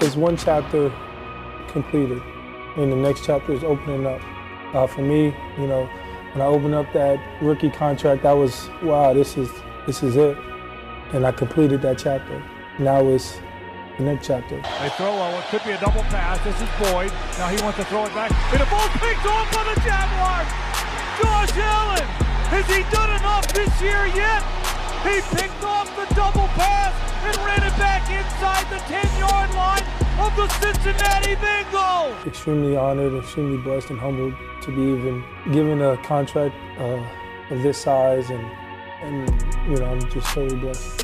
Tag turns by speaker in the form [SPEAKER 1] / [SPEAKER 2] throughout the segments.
[SPEAKER 1] It's one chapter completed, and the next chapter is opening up. For me, when I opened up that rookie contract, I was, wow, this is it. And I completed that chapter. Now it's the next chapter.
[SPEAKER 2] They throw what could be a double pass. This is Boyd. Now he wants to throw it back. And the ball picked off by the Jaguars. Josh Allen, has he done enough this year yet? He picked off the double pass and ran it back inside the 10-yard line of the Cincinnati Bengals.
[SPEAKER 1] Extremely honored, extremely blessed and humbled to be even given a contract of this size, and I'm just totally blessed.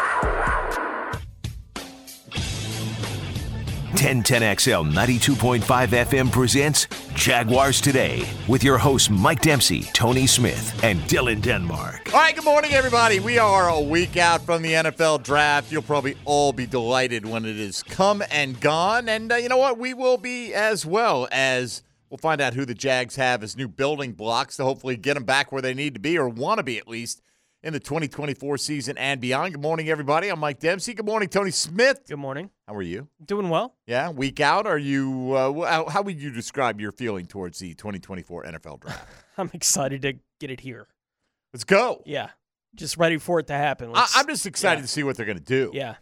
[SPEAKER 3] 1010XL 92.5 FM presents Jaguars Today with your hosts Mike Dempsey, Tony Smith, and Dylan Denmark.
[SPEAKER 4] All right, good morning, everybody. We are a week out from the NFL draft. You'll probably all be delighted when it is come and gone. And you know what? We will be as well, as we'll find out who the Jags have as new building blocks to hopefully get them back where they need to be, or want to be at least, in the 2024 season and beyond. Good morning, everybody. I'm Mike Dempsey. Good morning, Tony Smith.
[SPEAKER 5] Good morning.
[SPEAKER 4] How are you?
[SPEAKER 5] Doing well.
[SPEAKER 4] Yeah, week out. Are you? How would you describe your feeling towards the 2024 NFL draft?
[SPEAKER 5] I'm excited to get it here.
[SPEAKER 4] Let's go.
[SPEAKER 5] Yeah, just ready for it to happen.
[SPEAKER 4] I'm just excited to see what they're going to do.
[SPEAKER 5] Yeah.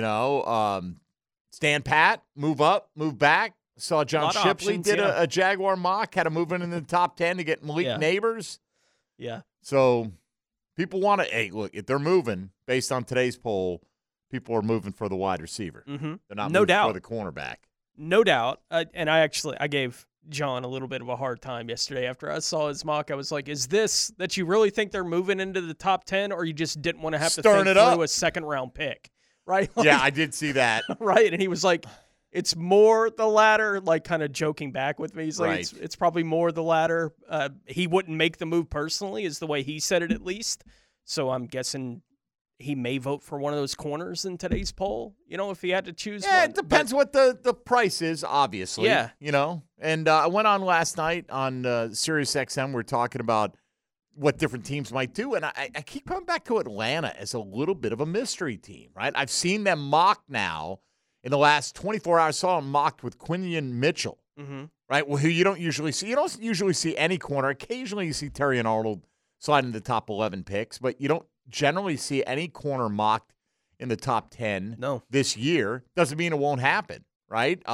[SPEAKER 4] Stand pat, move up, move back. Saw John Shipley did a Jaguar mock, had him moving in the top 10 to get Malik Neighbors.
[SPEAKER 5] Yeah.
[SPEAKER 4] So people want to, hey, look, if they're moving, based on today's poll, people are moving for the wide receiver.
[SPEAKER 5] Mm-hmm.
[SPEAKER 4] They're not moving for the cornerback.
[SPEAKER 5] No doubt. And I gave John a little bit of a hard time yesterday after I saw his mock. I was like, is this that you really think they're moving into the top 10, or you just didn't want to have to think through a second-round pick? Right?
[SPEAKER 4] Yeah, I did see that.
[SPEAKER 5] Right? And he was like, it's more the latter, like kind of joking back with me. He's like, it's probably more the latter. He wouldn't make the move personally, is the way he said it at least. So I'm guessing he may vote for one of those corners in today's poll, if he had to choose one.
[SPEAKER 4] It depends what the price is, obviously.
[SPEAKER 5] Yeah.
[SPEAKER 4] And I went on last night on SiriusXM. We're talking about what different teams might do, and I keep coming back to Atlanta as a little bit of a mystery team, right? I've seen them mocked now. In the last 24 hours, saw him mocked with Quinion Mitchell, right? Well, who you don't usually see. You don't usually see any corner. Occasionally you see Terry and Arnold slide in the top 11 picks, but you don't generally see any corner mocked in the top 10 this year. Doesn't mean it won't happen, right?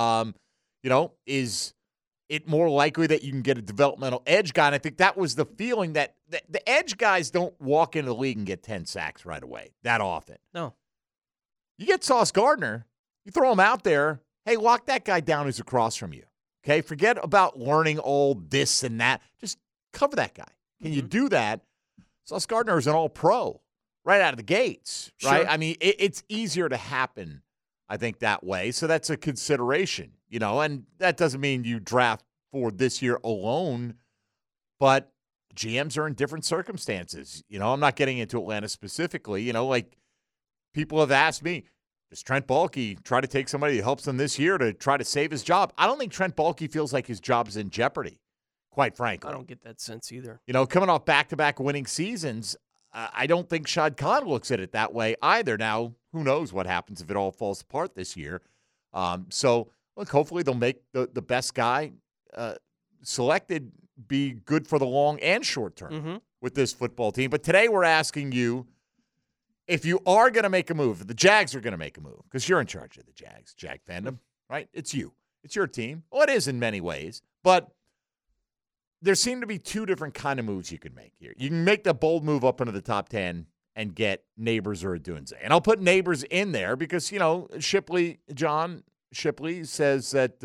[SPEAKER 4] Is it more likely that you can get a developmental edge guy? And I think that was the feeling that the edge guys don't walk into the league and get 10 sacks right away that often.
[SPEAKER 5] No.
[SPEAKER 4] You get Sauce Gardner. You throw him out there, hey, lock that guy down who's across from you, okay? Forget about learning all this and that. Just cover that guy. Can you do that? Sauce Gardner is an all-pro right out of the gates, right?
[SPEAKER 5] Sure.
[SPEAKER 4] I mean, it's easier to happen, I think, that way. So that's a consideration, and that doesn't mean you draft for this year alone, but GMs are in different circumstances. I'm not getting into Atlanta specifically. Like people have asked me, does Trent Baalke try to take somebody who helps him this year to try to save his job? I don't think Trent Baalke feels like his job is in jeopardy, quite frankly.
[SPEAKER 5] I don't get that sense either.
[SPEAKER 4] Coming off back-to-back winning seasons, I don't think Shad Khan looks at it that way either. Now, who knows what happens if it all falls apart this year. So, look, hopefully they'll make the best guy selected be good for the long and short term with this football team. But today we're asking you, if you are going to make a move, if the Jags are going to make a move, because you're in charge of the Jags, Jag fandom, right? It's you. It's your team. Well, it is in many ways. But there seem to be two different kind of moves you can make here. You can make the bold move up into the top 10 and get Neighbors or Odunze. And I'll put Neighbors in there because, John Shipley says that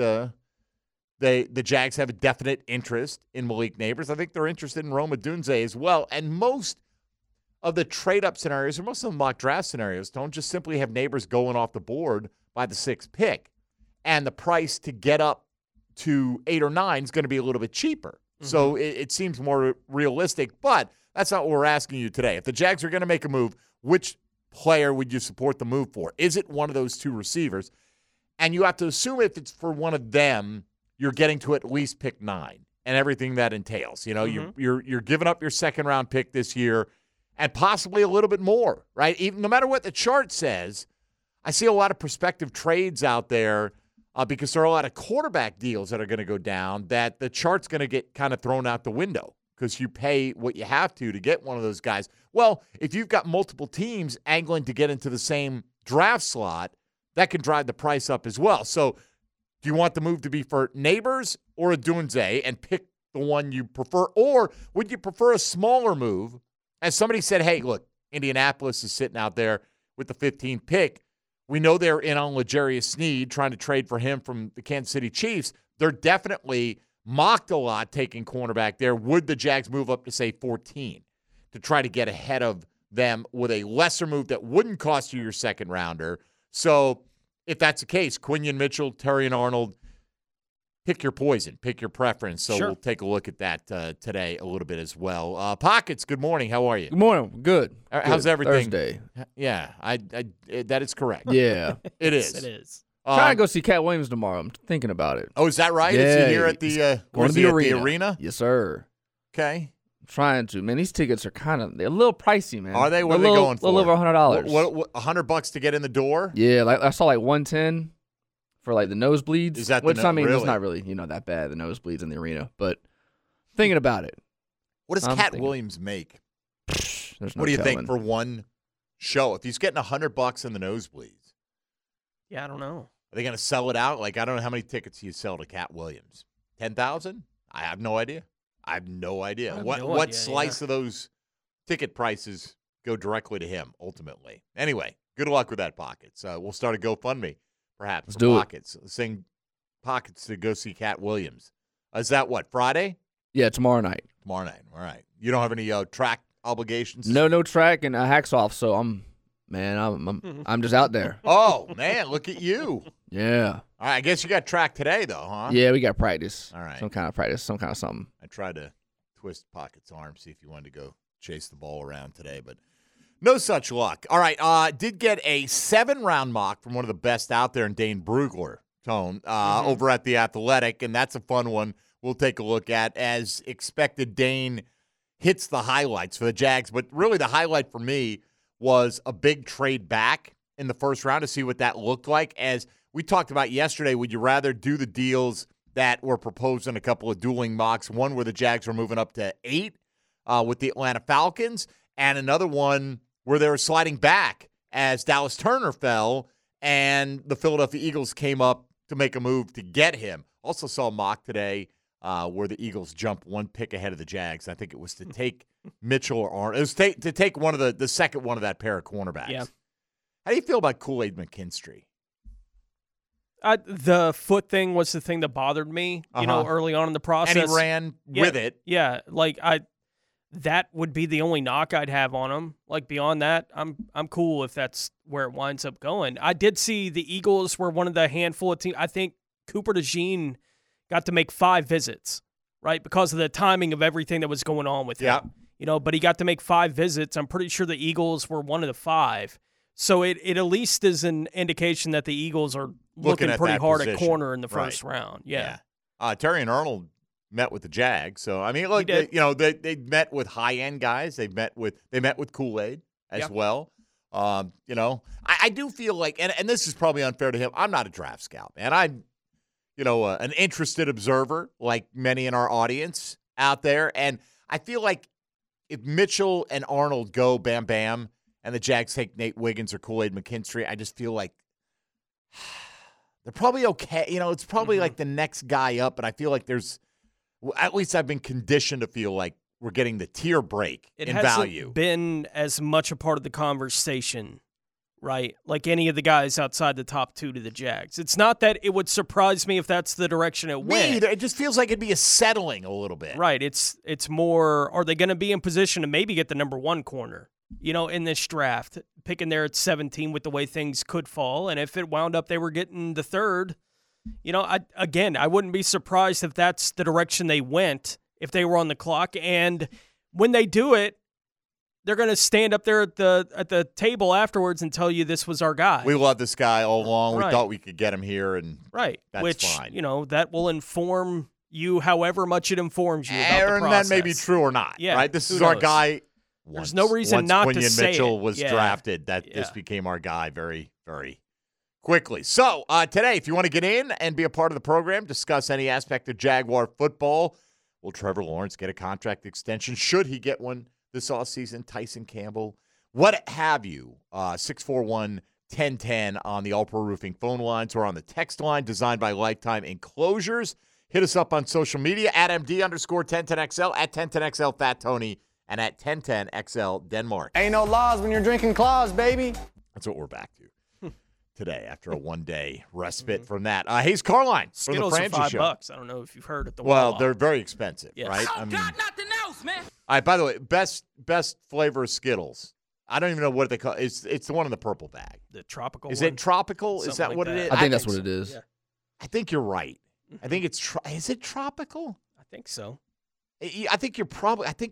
[SPEAKER 4] the Jags have a definite interest in Malik Neighbors. I think they're interested in Rome Odunze as well. And most of the trade-up scenarios, or most of the mock draft scenarios, don't just simply have Neighbors going off the board by the 6th pick. And the price to get up to 8 or 9 is going to be a little bit cheaper. So it seems more realistic, but that's not what we're asking you today. If the Jags are going to make a move, which player would you support the move for? Is it one of those two receivers? And you have to assume if it's for one of them, you're getting to at least pick 9 and everything that entails. You're giving up your second-round pick this year, and possibly a little bit more, right? Even no matter what the chart says, I see a lot of prospective trades out there because there are a lot of quarterback deals that are going to go down that the chart's going to get kind of thrown out the window because you pay what you have to get one of those guys. Well, if you've got multiple teams angling to get into the same draft slot, that can drive the price up as well. So do you want the move to be for Neighbors or a Dunze and pick the one you prefer? Or would you prefer a smaller move? As somebody said, hey, look, Indianapolis is sitting out there with the 15th pick. We know they're in on L'Jarius Sneed, trying to trade for him from the Kansas City Chiefs. They're definitely mocked a lot taking cornerback there. Would the Jags move up to, say, 14 to try to get ahead of them with a lesser move that wouldn't cost you your second rounder? So if that's the case, Quinyon Mitchell, Terrion Arnold, pick your poison, pick your preference. So We'll take a look at that today a little bit as well. Pockets, good morning. How are you?
[SPEAKER 6] Good morning. Good.
[SPEAKER 4] How's everything?
[SPEAKER 6] Thursday.
[SPEAKER 4] Yeah, that is correct.
[SPEAKER 6] Yeah.
[SPEAKER 4] It is.
[SPEAKER 5] It is.
[SPEAKER 6] Trying to go see Cat Williams tomorrow. I'm thinking about it.
[SPEAKER 4] Oh, is that right?
[SPEAKER 6] Yeah,
[SPEAKER 4] is he here at the arena?
[SPEAKER 6] Yes, sir.
[SPEAKER 4] Okay.
[SPEAKER 6] Trying to. Man, these tickets are they're a little pricey, man.
[SPEAKER 4] Are they? What are they going for?
[SPEAKER 6] A little over $100.
[SPEAKER 4] What $100 to get in the door?
[SPEAKER 6] Yeah, like I saw like $110 for like the nosebleeds.
[SPEAKER 4] Is that
[SPEAKER 6] which I mean,
[SPEAKER 4] really?
[SPEAKER 6] It's not really that bad, the nosebleeds in the arena, but thinking about it.
[SPEAKER 4] What does Cat Williams make?
[SPEAKER 6] There's no
[SPEAKER 4] what do you
[SPEAKER 6] telling.
[SPEAKER 4] think for one show? If he's getting $100 in the nosebleeds,
[SPEAKER 5] yeah, I don't know.
[SPEAKER 4] Are they going to sell it out? Like, I don't know how many tickets you sell to Cat Williams. 10,000? I have no idea. What slice of those ticket prices go directly to him ultimately? Anyway, good luck with that, Pockets. We'll start a GoFundMe, perhaps.
[SPEAKER 6] Let's do
[SPEAKER 4] Pockets. Sing Pockets to go see Cat Williams. Is that what, Friday?
[SPEAKER 6] Yeah, tomorrow night.
[SPEAKER 4] Tomorrow night. All right. You don't have any track obligations?
[SPEAKER 6] No track and a hacks off, so I'm just out there.
[SPEAKER 4] Oh, man, look at you.
[SPEAKER 6] Yeah.
[SPEAKER 4] All right, I guess you got track today, though, huh?
[SPEAKER 6] Yeah, we got practice.
[SPEAKER 4] All right.
[SPEAKER 6] Some kind of practice, some kind of something.
[SPEAKER 4] I tried to twist Pocket's arm, see if he wanted to go chase the ball around today, but no such luck. All right, did get a 7-round mock from one of the best out there in Dane Brugler, Tone, over at The Athletic, and that's a fun one we'll take a look at. As expected, Dane hits the highlights for the Jags, but really the highlight for me was a big trade back in the first round to see what that looked like. As we talked about yesterday, would you rather do the deals that were proposed in a couple of dueling mocks, one where the Jags were moving up to 8 with the Atlanta Falcons, and another one where they were sliding back as Dallas Turner fell and the Philadelphia Eagles came up to make a move to get him. Also saw a mock today where the Eagles jumped one pick ahead of the Jags. I think it was to take Mitchell or Arnold. It was to take one of the second one of that pair of cornerbacks.
[SPEAKER 5] Yeah.
[SPEAKER 4] How do you feel about Kool-Aid McKinstry?
[SPEAKER 5] The foot thing was the thing that bothered me, early on in the process.
[SPEAKER 4] And he ran with it.
[SPEAKER 5] Yeah, that would be the only knock I'd have on him. Like, beyond that, I'm cool if that's where it winds up going. I did see the Eagles were one of the handful of teams. I think Cooper DeJean got to make 5 visits, right, because of the timing of everything that was going on with him. But he got to make 5 visits. I'm pretty sure the Eagles were one of the 5. So it at least is an indication that the Eagles are looking pretty hard at corner in the first round. Yeah.
[SPEAKER 4] Terrion Arnold met with the Jags. So, I mean, look, they met with high-end guys. They met with Kool-Aid as well. I do feel like, and this is probably unfair to him, I'm not a draft scout, man. I'm, an interested observer like many in our audience out there. And I feel like if Mitchell and Arnold go bam, bam, and the Jags take Nate Wiggins or Kool-Aid McKinstry, I just feel like they're probably okay. It's probably like the next guy up, but I feel like at least I've been conditioned to feel like we're getting the tier break in value.
[SPEAKER 5] It hasn't been as much a part of the conversation, right? Like any of the guys outside the top 2 to the Jags. It's not that it would surprise me if that's the direction it went.
[SPEAKER 4] Me either. It just feels like it'd be a settling a little bit.
[SPEAKER 5] Right. It's more, are they going to be in position to maybe get the number 1 corner? In this draft, picking there at 17 with the way things could fall. And if it wound up they were getting the 3rd, I wouldn't be surprised if that's the direction they went if they were on the clock. And when they do it, they're going to stand up there at the table afterwards and tell you this was our guy.
[SPEAKER 4] We love this guy all along. We thought we could get him here, and
[SPEAKER 5] that's
[SPEAKER 4] fine.
[SPEAKER 5] That will inform you however much it informs you about the process.
[SPEAKER 4] And that may be true or not.
[SPEAKER 5] Yeah,
[SPEAKER 4] right? This is our guy.
[SPEAKER 5] There's no reason not to say it.
[SPEAKER 4] Once Quinyon Mitchell was drafted, this became our guy very, very quickly. So today, if you want to get in and be a part of the program, discuss any aspect of Jaguar football, will Trevor Lawrence get a contract extension? Should he get one this offseason? Tyson Campbell, what have you? 641-1010 on the All-Pro Roofing phone lines or on the text line designed by Lifetime Enclosures. Hit us up on social media at MD_1010XL, at 1010XL Fat Tony, and at 1010XL Denmark.
[SPEAKER 7] Ain't no laws when you're drinking claws, baby.
[SPEAKER 4] That's what we're back to today after a one-day respite from that. Hayes Carline from the
[SPEAKER 5] Skittles are
[SPEAKER 4] Frangie Show.
[SPEAKER 5] $5. I don't know if you've heard at the
[SPEAKER 4] Well,
[SPEAKER 5] Wawa.
[SPEAKER 4] they're very expensive,
[SPEAKER 5] Yes.
[SPEAKER 4] right?
[SPEAKER 8] Oh, God, nothing else, man.
[SPEAKER 4] All right, by the way, best flavor of Skittles. I don't even know what they call it. It's the one in the purple bag.
[SPEAKER 5] The tropical
[SPEAKER 4] Is
[SPEAKER 5] one?
[SPEAKER 4] it tropical? Is
[SPEAKER 5] Something
[SPEAKER 4] that
[SPEAKER 5] like
[SPEAKER 4] what it
[SPEAKER 5] that.
[SPEAKER 4] is?
[SPEAKER 6] I think that's what it is.
[SPEAKER 5] Yeah.
[SPEAKER 4] I think you're right. I think it's is it tropical?
[SPEAKER 5] I think so.
[SPEAKER 4] I think you're probably I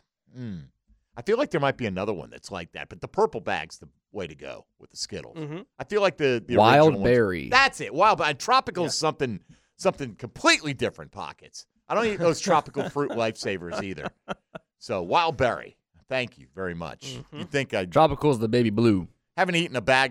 [SPEAKER 4] feel like there might be another one that's like that, but the purple bag's the way to go with the Skittles.
[SPEAKER 5] Mm-hmm.
[SPEAKER 4] I feel like the
[SPEAKER 6] Wild
[SPEAKER 4] original ones-
[SPEAKER 6] berry.
[SPEAKER 4] That's it. Wild berry. Tropical is something completely different pockets. I don't eat those tropical fruit lifesavers either. So wild berry. Thank you very much.
[SPEAKER 5] Mm-hmm.
[SPEAKER 4] You'd think I
[SPEAKER 6] Tropical is the baby blue.
[SPEAKER 4] haven't eaten a bag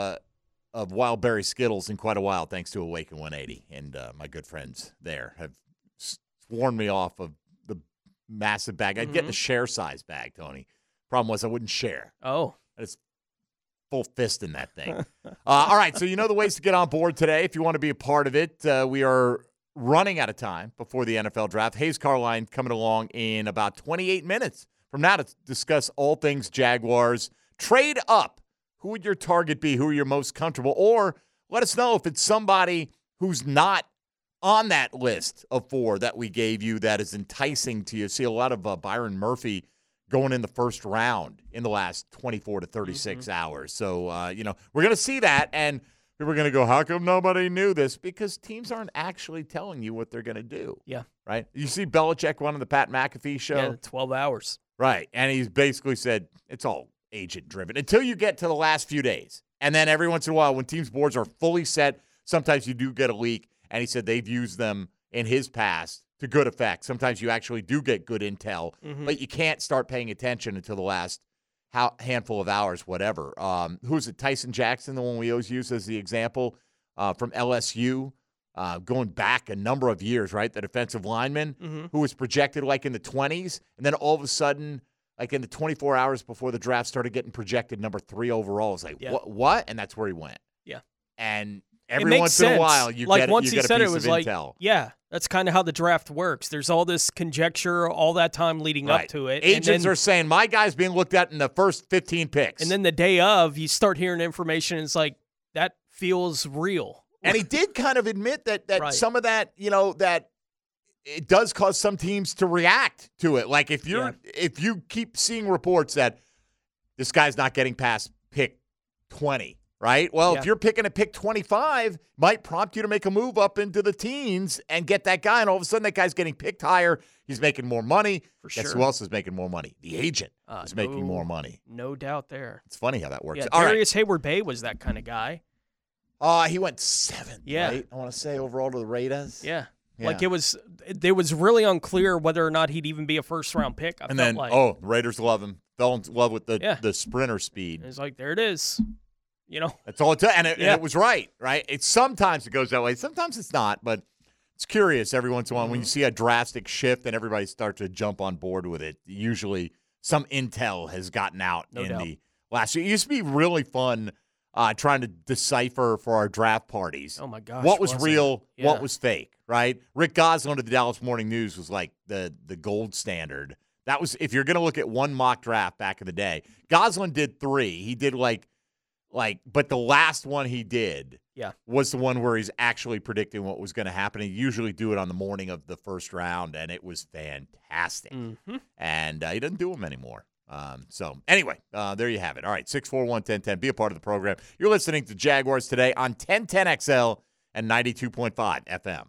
[SPEAKER 4] of wild berry Skittles in quite a while, thanks to Awaken 180, and my good friends there have warned me off of the massive bag. I'd get the share size bag, Tony. Problem was I wouldn't share.
[SPEAKER 5] Oh.
[SPEAKER 4] I just full fist in that thing. All right, so you know the ways to get on board today if you want to be a part of it. We are running out of time before the NFL draft. Hayes Carline coming along in about 28 minutes from now to discuss all things Jaguars. Trade up. Who would your target be? Who are you most comfortable? Or let us know if it's somebody who's not on that list of 4 that we gave you that is enticing to you. See a lot of Byron Murphy going in the first round in the last 24 to 36 hours. So, we're going to see that, and people are going to go, how come nobody knew this? Because teams aren't actually telling you what they're going to do.
[SPEAKER 5] Yeah.
[SPEAKER 4] Right? You see Belichick on the Pat McAfee show?
[SPEAKER 5] Yeah, 12 hours.
[SPEAKER 4] Right. And he's basically said it's all agent-driven until you get to the last few days. And then every once in a while, when teams' boards are fully set, sometimes you do get a leak. And he said they've used them in his past to good effect. Sometimes you actually do get good intel, but you can't start paying attention until the last handful of hours, whatever. Who's it? Tyson Jackson, the one we always use as the example from LSU, going back a number of years, right? The defensive lineman who was projected like in the 20s, and then all of a sudden, like in the 24 hours before the draft started getting projected number 3 overall. It's like, what? And that's where he went.
[SPEAKER 5] Yeah.
[SPEAKER 4] And every once in a while, you
[SPEAKER 5] like
[SPEAKER 4] get,
[SPEAKER 5] once
[SPEAKER 4] you get
[SPEAKER 5] he said
[SPEAKER 4] a piece
[SPEAKER 5] it was
[SPEAKER 4] of
[SPEAKER 5] like,
[SPEAKER 4] intel.
[SPEAKER 5] yeah, that's kind of how the draft works. There's all this conjecture all that time leading up to it.
[SPEAKER 4] Agents are saying, my guy's being looked at in the first 15 picks.
[SPEAKER 5] And then the day of, you start hearing information, and it's like, that feels real.
[SPEAKER 4] And he did kind of admit that
[SPEAKER 5] Right.
[SPEAKER 4] some of that, that it does cause some teams to react to it. Like if you keep seeing reports that this guy's not getting past pick 20, right? Well, if you're picking at pick 25, might prompt you to make a move up into the teens and get that guy. And all of a sudden, that guy's getting picked higher. He's making more money.
[SPEAKER 5] For
[SPEAKER 4] Guess
[SPEAKER 5] sure.
[SPEAKER 4] who else is making more money? The agent is making more money.
[SPEAKER 5] No doubt there.
[SPEAKER 4] It's funny how that works.
[SPEAKER 5] Yeah,
[SPEAKER 4] All right.
[SPEAKER 5] Darius Hayward-Bay was that kind of guy.
[SPEAKER 4] He went 7th,
[SPEAKER 5] Yeah.
[SPEAKER 4] right? I want to say overall to the Raiders.
[SPEAKER 5] Yeah.
[SPEAKER 4] Yeah.
[SPEAKER 5] Like it was really unclear whether or not he'd even be a first-round pick. I
[SPEAKER 4] And
[SPEAKER 5] felt
[SPEAKER 4] then,
[SPEAKER 5] like.
[SPEAKER 4] the Raiders love him. Fell in love with the sprinter speed.
[SPEAKER 5] It's like, there it is.
[SPEAKER 4] That's all it took. And it was right? Sometimes it goes that way. Sometimes it's not, but it's curious every once in a while when you see a drastic shift and everybody starts to jump on board with it. Usually some intel has gotten out the last year. It used to be really fun trying to decipher for our draft parties.
[SPEAKER 5] Oh, my gosh.
[SPEAKER 4] What was
[SPEAKER 5] wasn't
[SPEAKER 4] real,
[SPEAKER 5] it?
[SPEAKER 4] what
[SPEAKER 5] Yeah.
[SPEAKER 4] was fake, right? Rick Gosselin of the Dallas Morning News was like the gold standard. That was, if you're going to look at one mock draft back in the day, Gosselin did 3. He did but the last one he did was the one where he's actually predicting what was going to happen. He usually do it on the morning of the first round, and it was fantastic. And he doesn't do them anymore. So anyway, there you have it. All right, 641-1010. Be a part of the program. You're listening to Jaguars Today on 1010XL and 92.5 FM.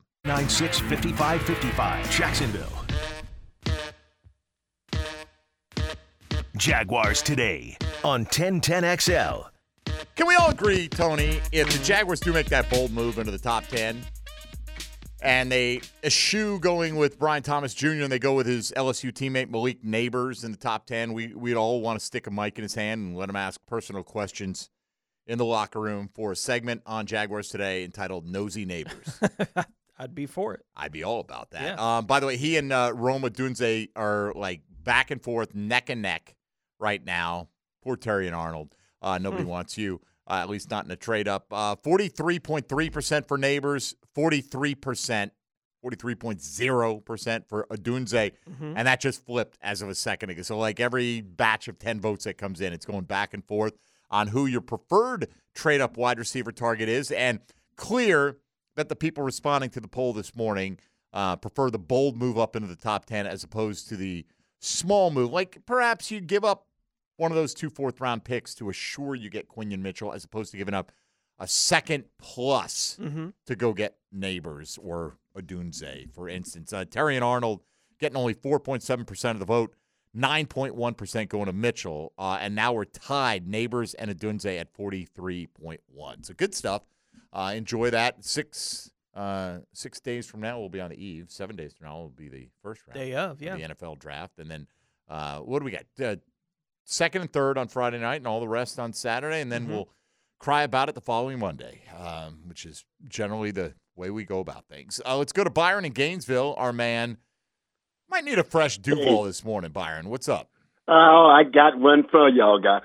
[SPEAKER 3] 965555 Jacksonville. Jaguars Today on 1010XL.
[SPEAKER 4] Can we all agree, Tony, if the Jaguars do make that bold move into the top 10 and they eschew going with Brian Thomas Jr. and they go with his LSU teammate Malik Neighbors in the top 10, we'd all want to stick a mic in his hand and let him ask personal questions in the locker room for a segment on Jaguars Today entitled Nosy Neighbors.
[SPEAKER 5] I'd be for it.
[SPEAKER 4] I'd be all about that.
[SPEAKER 5] Yeah.
[SPEAKER 4] By the way, he and Rome Odunze are like back and forth, neck and neck right now. Poor Terry and Arnold. Nobody wants you, at least not in a trade-up. 43.3% for Neighbors, 43.0% for Odunze, and that just flipped as of a second ago. So, like, every batch of 10 votes that comes in, it's going back and forth on who your preferred trade-up wide receiver target is, and clear that the people responding to the poll this morning prefer the bold move up into the top 10 as opposed to the small move. Like, perhaps you give up one of those 2 fourth-round picks to assure you get Quinyon Mitchell as opposed to giving up a second plus to go get Neighbors or Odunze, for instance. Terry and Arnold getting only 4.7% of the vote, 9.1% going to Mitchell, and now we're tied, Neighbors and Odunze at 43.1. So good stuff. Enjoy that. 6 days from now, we'll be on the eve. 7 days from now will be the first round.
[SPEAKER 5] Day of, yeah.
[SPEAKER 4] The NFL draft. And then what do we got? Second and third on Friday night and all the rest on Saturday. And then we'll cry about it the following Monday, which is generally the way we go about things. Let's go to Byron in Gainesville. Our man might need a fresh Duval this morning. Byron, what's up?
[SPEAKER 8] Oh, I got one for y'all guys.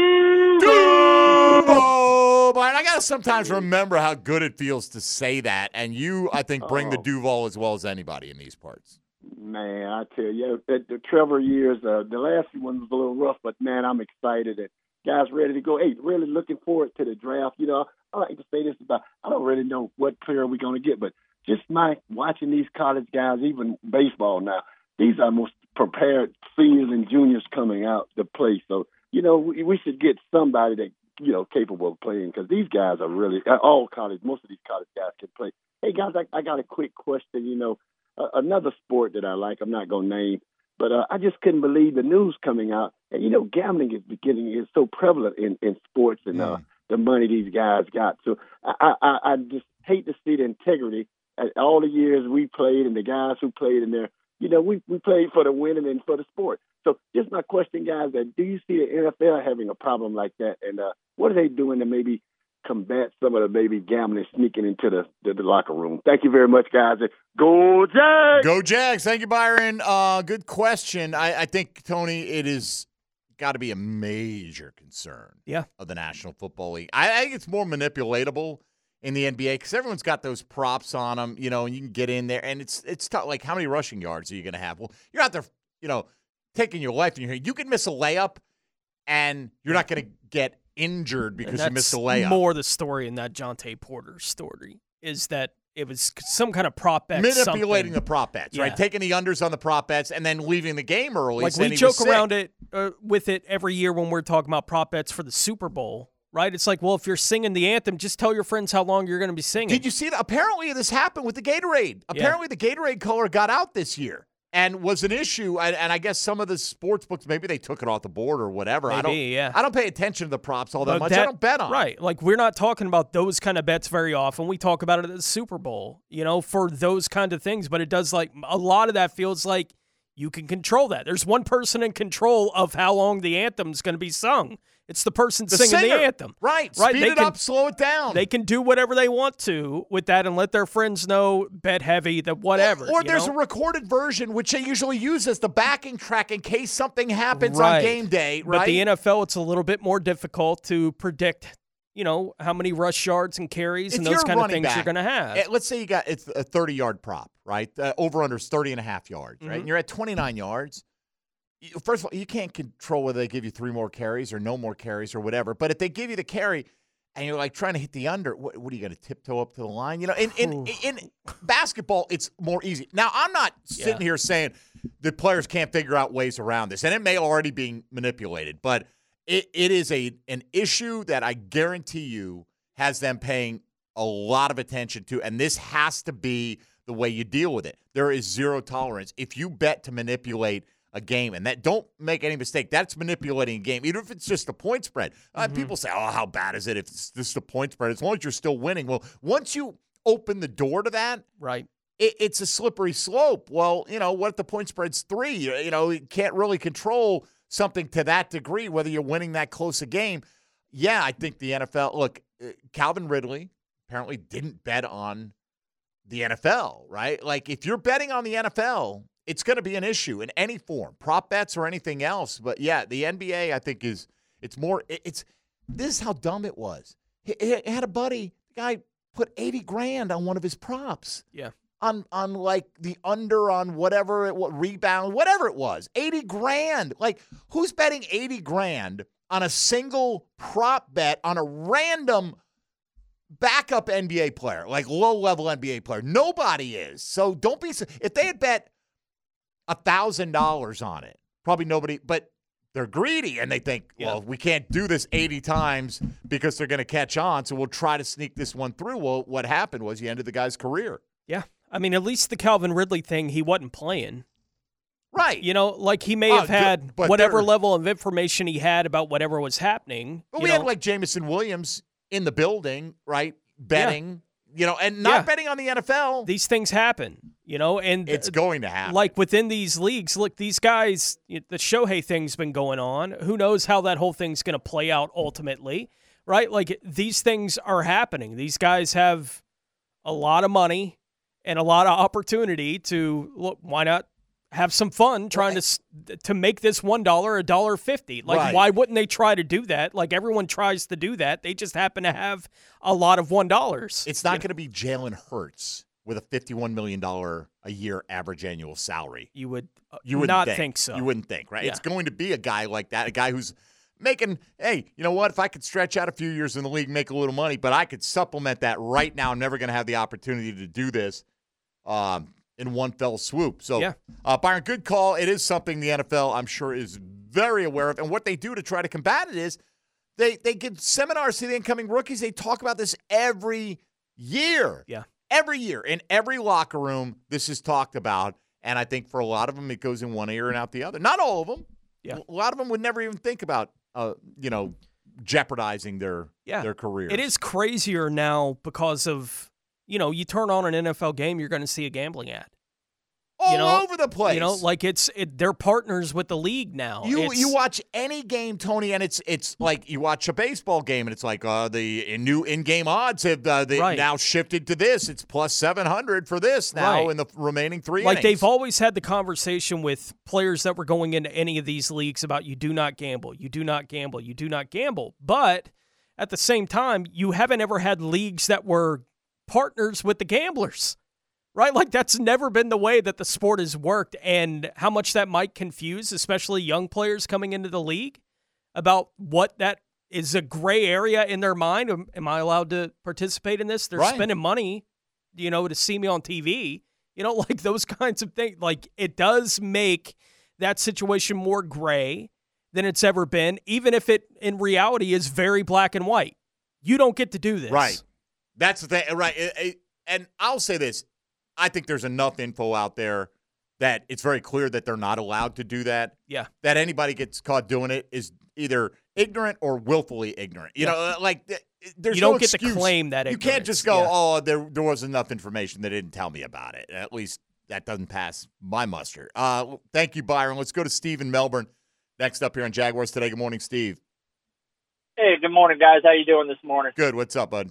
[SPEAKER 4] Duval! Byron, I got to sometimes remember how good it feels to say that. And you, I think, bring the Duval as well as anybody in these parts.
[SPEAKER 8] Man, I tell you, the Trevor years, the last one was a little rough, but, man, I'm excited. And guys ready to go. Hey, really looking forward to the draft. You know, I like to say this about, I don't really know what player we're going to get, but just watching these college guys, even baseball now, these are most prepared seniors and juniors coming out to play. So, you know, we should get somebody that, you know, capable of playing because these guys are really, most of these college guys can play. Hey, guys, I got a quick question. You know, another sport that I like, I'm not going to name, but I just couldn't believe the news coming out. And, you know, gambling is so prevalent in sports and the money these guys got. So I just hate to see the integrity. All the years we played and the guys who played in there, you know, we played for the winning and for the sport. So just my question, guys, do you see the NFL having a problem like that? And what are they doing to maybe combat some of the maybe gambling sneaking into the locker room? Thank you very much, guys. Go Jags!
[SPEAKER 4] Go Jags. Thank you, Byron. Good question. I think, Tony, it is got to be a major concern of the National Football League. I think it's more manipulatable in the NBA because everyone's got those props on them, you know, and you can get in there. And it's tough. Like, how many rushing yards are you going to have? Well, you're out there, you know, taking your life in your hand. You can miss a layup, and you're not going to get injured because you missed a layup.
[SPEAKER 5] More the story in that Jonte Porter story is that it was some kind of prop bet.
[SPEAKER 4] Manipulating the prop bets, right? Taking the unders on the prop bets and then leaving the game early.
[SPEAKER 5] Like, we joke around it with it every year when we're talking about prop bets for the Super Bowl, right? It's like, well, if you're singing the anthem, just tell your friends how long you're going to be singing.
[SPEAKER 4] Did you see that? Apparently this happened with the Gatorade. Apparently the Gatorade color got out this year and was an issue. And I guess some of the sports books, maybe they took it off the board or whatever.
[SPEAKER 5] Maybe,
[SPEAKER 4] I don't pay attention to the props all that much. I don't bet on
[SPEAKER 5] Right. Like, we're not talking about those kind of bets very often. We talk about it at the Super Bowl, you know, for those kind of things. But it does, like, a lot of that feels like you can control that. There's one person in control of how long the anthem's going to be sung. It's the person singing the anthem.
[SPEAKER 4] Right. Speed it up, slow it down.
[SPEAKER 5] They can do whatever they want to with that and let their friends know, bet heavy, that whatever.
[SPEAKER 4] Or there's a recorded version, which they usually use as the backing track in case something happens on game day, right?
[SPEAKER 5] But the NFL, it's a little bit more difficult to predict, you know, how many rush yards and carries and those kind of things you're going to have.
[SPEAKER 4] Let's say it's a 30-yard prop, right? Over-under is 30.5 yards, right? And you're at 29 yards. First of all, you can't control whether they give you 3 more carries or no more carries or whatever. But if they give you the carry and you're like trying to hit the under, what are you going to tiptoe up to the line? You know, in basketball, it's more easy. Now, I'm not sitting here saying the players can't figure out ways around this, and it may already be manipulated. But it is an issue that I guarantee you has them paying a lot of attention to, and this has to be the way you deal with it. There is zero tolerance. If you bet to manipulate a game, and that, don't make any mistake, that's manipulating a game, even if it's just a point spread. People say, oh, how bad is it if it's just a point spread? As long as you're still winning. Well, once you open the door to that,
[SPEAKER 5] right,
[SPEAKER 4] it's a slippery slope. Well, you know, what if the point spread's 3? You know, you can't really control something to that degree, whether you're winning that close a game. Yeah, I think the NFL. Look, Calvin Ridley apparently didn't bet on the NFL, right? Like, if you're betting on the NFL, it's going to be an issue in any form, prop bets or anything else. But yeah, the NBA, I think, this is how dumb it was. He had a buddy, the guy put $80,000 on one of his props.
[SPEAKER 5] Yeah.
[SPEAKER 4] On like the under on whatever rebound, whatever it was, $80,000. Like, who's betting $80,000 on a single prop bet on a random backup NBA player, like low-level NBA player? Nobody is. So don't be. If they had bet $1,000 on it, probably nobody. But they're greedy and they think, well, we can't do this 80 times because they're going to catch on. So we'll try to sneak this one through. Well, what happened was he ended the guy's career.
[SPEAKER 5] Yeah. I mean, at least the Calvin Ridley thing, he wasn't playing.
[SPEAKER 4] Right.
[SPEAKER 5] You know, like he may have had whatever level of information he had about whatever was happening.
[SPEAKER 4] But we had like Jameson Williams in the building, right? Betting, and not betting on the NFL.
[SPEAKER 5] These things happen, and
[SPEAKER 4] it's going to happen.
[SPEAKER 5] Like within these leagues, look, these guys, the Shohei thing's been going on. Who knows how that whole thing's going to play out ultimately, right? Like these things are happening. These guys have a lot of money and a lot of opportunity to look. Why not have some fun trying to make this $1 $1.50? Like, why wouldn't they try to do that? Like, everyone tries to do that. They just happen to have a lot of $1.
[SPEAKER 4] It's not going to be Jalen Hurts with a $51 million a year average annual salary.
[SPEAKER 5] You would not think so.
[SPEAKER 4] You wouldn't think, right?
[SPEAKER 5] Yeah.
[SPEAKER 4] It's going to be a guy like that, a guy who's making, hey, you know what? If I could stretch out a few years in the league, make a little money, but I could supplement that right now. I'm never going to have the opportunity to do this in one fell swoop. So, Byron, good call. It is something the NFL, I'm sure, is very aware of. And what they do to try to combat it is they give seminars to the incoming rookies. They talk about this every year.
[SPEAKER 5] Yeah.
[SPEAKER 4] Every year. In every locker room, this is talked about. And I think for a lot of them, it goes in one ear and out the other. Not all of them.
[SPEAKER 5] Yeah.
[SPEAKER 4] A lot of them would never even think about, jeopardizing their careers.
[SPEAKER 5] It is crazier now because of, you turn on an NFL game, you're going to see a gambling ad.
[SPEAKER 4] All over the place.
[SPEAKER 5] Like they're partners with the league now.
[SPEAKER 4] You watch any game, Tony, and it's like you watch a baseball game, and it's like the new in-game odds have now shifted to this. It's plus 700 for this now in the remaining 3 innings.
[SPEAKER 5] Like they've always had the conversation with players that were going into any of these leagues about you do not gamble, you do not gamble, you do not gamble. But at the same time, you haven't ever had leagues that were partners with the gamblers. Right? Like that's never been the way that the sport has worked, and how much that might confuse, especially young players coming into the league, about what that is a gray area in their mind. Am I allowed to participate in this? They're spending money, to see me on TV, like those kinds of things. Like it does make that situation more gray than it's ever been, even if it in reality is very black and white. You don't get to do this.
[SPEAKER 4] Right. That's the thing. Right. And I'll say this. I think there's enough info out there that it's very clear that they're not allowed to do that.
[SPEAKER 5] Yeah.
[SPEAKER 4] That anybody gets caught doing it is either ignorant or willfully ignorant. You
[SPEAKER 5] don't
[SPEAKER 4] no
[SPEAKER 5] get
[SPEAKER 4] excuse.
[SPEAKER 5] to claim that ignorance.
[SPEAKER 4] You can't just go, there was enough information they didn't tell me about it. At least that doesn't pass my muster. Thank you, Byron. Let's go to Steve in Melbourne. Next up here on Jaguars Today. Good morning, Steve.
[SPEAKER 9] Hey, good morning, guys. How you doing this morning?
[SPEAKER 4] Good. What's up, bud?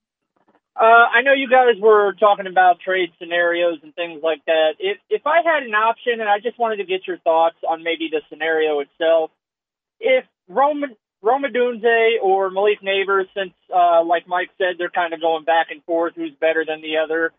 [SPEAKER 9] I know you guys were talking about trade scenarios and things like that. If I had an option, and I just wanted to get your thoughts on maybe the scenario itself, if Rome Odunze or Malik Neighbors, since like Mike said, they're kind of going back and forth, who's better than the other,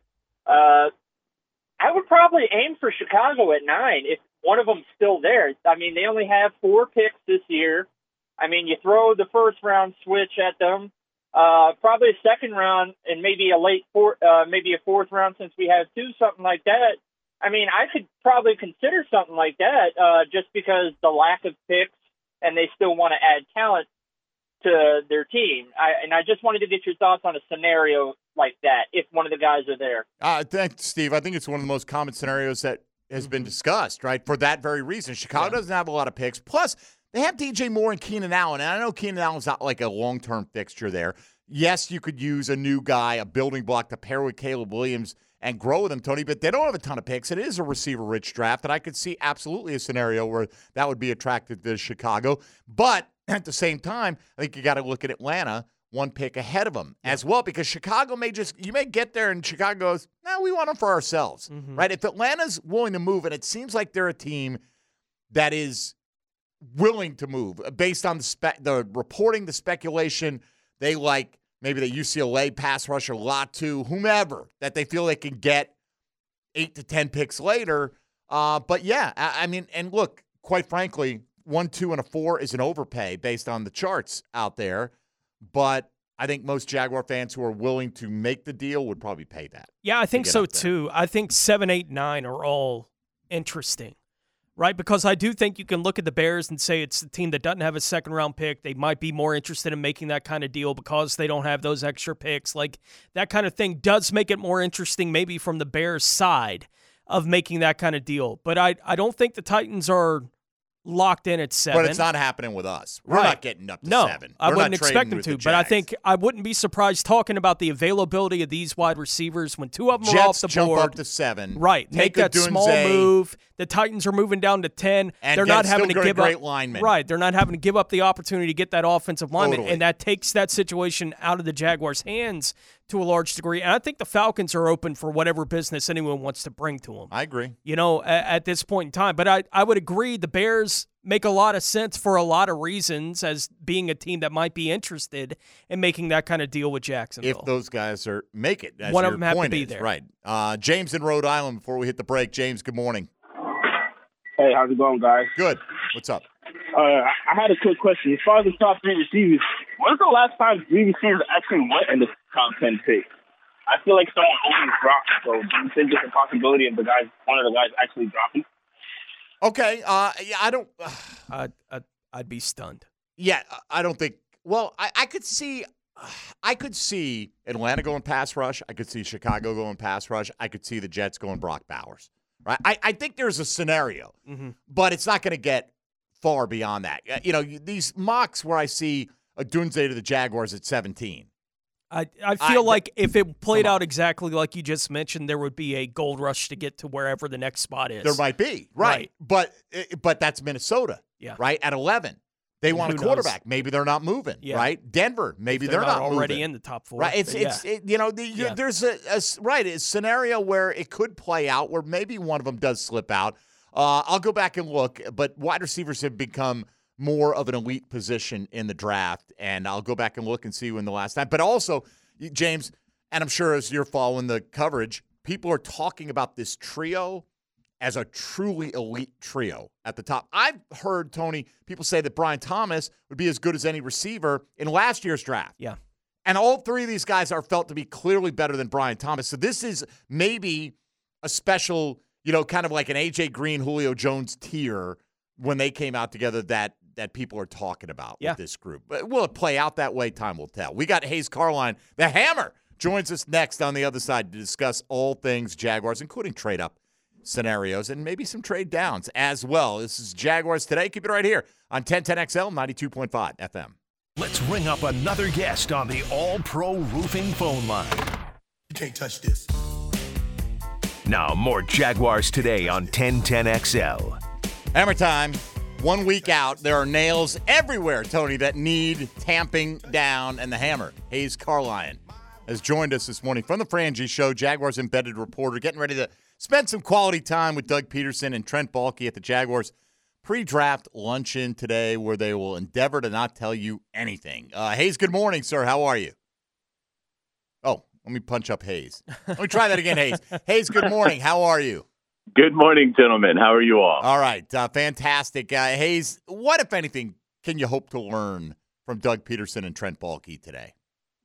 [SPEAKER 9] I would probably aim for Chicago at 9 if one of them's still there. I mean, they only have 4 picks this year. I mean, you throw the first-round switch at them. Probably a second round and maybe maybe a fourth round since we have 2, something like that. I mean, I could probably consider something like that just because the lack of picks and they still want to add talent to their team. I just wanted to get your thoughts on a scenario like that if one of the guys are there.
[SPEAKER 4] Thanks, Steve. I think it's one of the most common scenarios that has been discussed, right, for that very reason. Chicago doesn't have a lot of picks. Plus, they have DJ Moore and Keenan Allen, and I know Keenan Allen's not like a long-term fixture there. Yes, you could use a new guy, a building block to pair with Caleb Williams and grow with him, Tony, but they don't have a ton of picks. It is a receiver-rich draft, and I could see absolutely a scenario where that would be attractive to Chicago. But At the same time, I think you got to look at Atlanta one pick ahead of them as well, because Chicago you may get there and Chicago goes, no, we want them for ourselves, right? If Atlanta's willing to move, and it seems like they're a team that is willing to move based on the reporting, the speculation, they like maybe the UCLA pass rusher, Latu, whomever, that they feel they can get 8 to 10 picks later. But yeah, I mean, and look, quite frankly, 1, 2, and a 4 is an overpay based on the charts out there. But I think most Jaguar fans who are willing to make the deal would probably pay that.
[SPEAKER 5] Yeah, I think so too. I think 7, 8, 9 are all interesting, right? Because I do think you can look at the Bears and say it's the team that doesn't have a second-round pick. They might be more interested in making that kind of deal because they don't have those extra picks. Like, that kind of thing does make it more interesting maybe from the Bears' side of making that kind of deal. But I don't think the Titans are locked in at 7.
[SPEAKER 4] But it's not happening with us. We're not getting up to 7.
[SPEAKER 5] I wouldn't expect them to. But I think I wouldn't be surprised talking about the availability of these wide receivers when 2 of them are off the
[SPEAKER 4] jump
[SPEAKER 5] board.
[SPEAKER 4] Up to 7.
[SPEAKER 5] Right. Make that small move. The Titans are moving down to 10.
[SPEAKER 4] And
[SPEAKER 5] they're not having to give
[SPEAKER 4] up lineman.
[SPEAKER 5] Right. They're not having to give up the opportunity to get that offensive lineman. And that takes that situation out of the Jaguars' hands to a large degree. And I think the Falcons are open for whatever business anyone wants to bring to them.
[SPEAKER 4] I agree.
[SPEAKER 5] You know, at this point in time. But I would agree the Bears make a lot of sense for a lot of reasons as being a team that might be interested in making that kind of deal with Jacksonville.
[SPEAKER 4] If those guys make it.
[SPEAKER 5] One of them have to be there.
[SPEAKER 4] Right. James in Rhode Island before we hit the break. James, good morning.
[SPEAKER 10] Hey, how's it going, guys?
[SPEAKER 4] Good. What's up?
[SPEAKER 10] I had a quick question. As far as the top 3 receivers, when's the last time 3 receivers actually went in the top 10 pick? I feel like someone always dropped. So do you think there's a possibility of one of the guys actually dropping?
[SPEAKER 4] Okay. I don't.
[SPEAKER 5] I'd be stunned.
[SPEAKER 4] Yeah, I don't think. Well, I could see. I could see Atlanta going pass rush. I could see Chicago going pass rush. I could see the Jets going Brock Bowers. Right. I think there's a scenario, but it's not going to get far beyond that. You know, these mocks where I see a Dunze to the Jaguars at 17.
[SPEAKER 5] I feel like if it played out exactly like you just mentioned, there would be a gold rush to get to wherever the next spot is.
[SPEAKER 4] There might be, right? But that's Minnesota, right? At 11, they want a quarterback. Maybe they're not moving, right? Denver, maybe they're not
[SPEAKER 5] already
[SPEAKER 4] moving.
[SPEAKER 5] in the top 4.
[SPEAKER 4] Right? There's a scenario where it could play out where maybe one of them does slip out. I'll go back and look, but wide receivers have become more of an elite position in the draft, and I'll go back and look and see when the last time. But also, James, and I'm sure as you're following the coverage, people are talking about this trio as a truly elite trio at the top. I've heard, Tony, people say that Brian Thomas would be as good as any receiver in last year's draft.
[SPEAKER 5] Yeah.
[SPEAKER 4] And all 3 of these guys are felt to be clearly better than Brian Thomas. So this is maybe a special, kind of like an A.J. Green, Julio Jones tier when they came out together that people are talking about with this group. But will it play out that way? Time will tell. We got Hayes Carline, the Hammer, joins us next on the other side to discuss all things Jaguars, including trade-up scenarios and maybe some trade downs as well. This is Jaguars Today. Keep it right here on 1010XL 92.5 FM.
[SPEAKER 3] Let's ring up another guest on the All-Pro Roofing phone line.
[SPEAKER 11] You can't touch this.
[SPEAKER 3] Now, more Jaguars Today on 1010XL.
[SPEAKER 4] Hammer time. 1 week out. There are nails everywhere, Tony, that need tamping down, and the Hammer, Hayes Carline, has joined us this morning from the Frangie Show, Jaguars embedded reporter, getting ready to spend some quality time with Doug Peterson and Trent Baalke at the Jaguars pre-draft luncheon today, where they will endeavor to not tell you anything. Hayes, good morning, sir. How are you? Oh, let me punch up Hayes. Let me try that again, Hayes. Hayes, good morning. How are you?
[SPEAKER 12] Good morning, gentlemen. How are you all?
[SPEAKER 4] All right. Fantastic. Hayes, what, if anything, can you hope to learn from Doug Peterson and Trent Baalke today?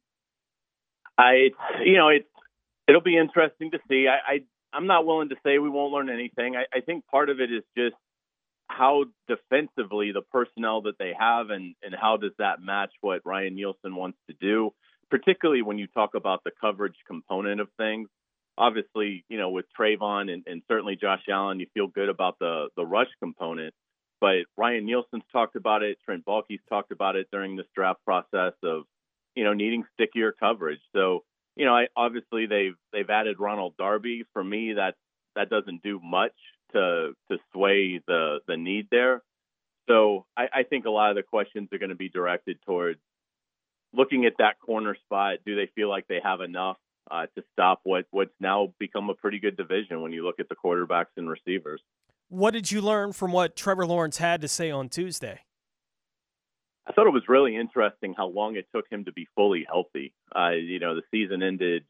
[SPEAKER 12] It'll be interesting to see. I'm not willing to say we won't learn anything. I think part of it is just how defensively the personnel that they have and how does that match what Ryan Nielsen wants to do, particularly when you talk about the coverage component of things. Obviously, with Trayvon and certainly Josh Allen, you feel good about the rush component. But Ryan Nielsen's talked about it. Trent Baalke's talked about it during this draft process of, needing stickier coverage. So, obviously they've added Ronald Darby. For me, that doesn't do much to sway the need there. So I think a lot of the questions are going to be directed towards looking at that corner spot. Do they feel like they have enough to stop what's now become a pretty good division when you look at the quarterbacks and receivers?
[SPEAKER 5] What did you learn from what Trevor Lawrence had to say on Tuesday?
[SPEAKER 12] I thought it was really interesting how long it took him to be fully healthy. The season ended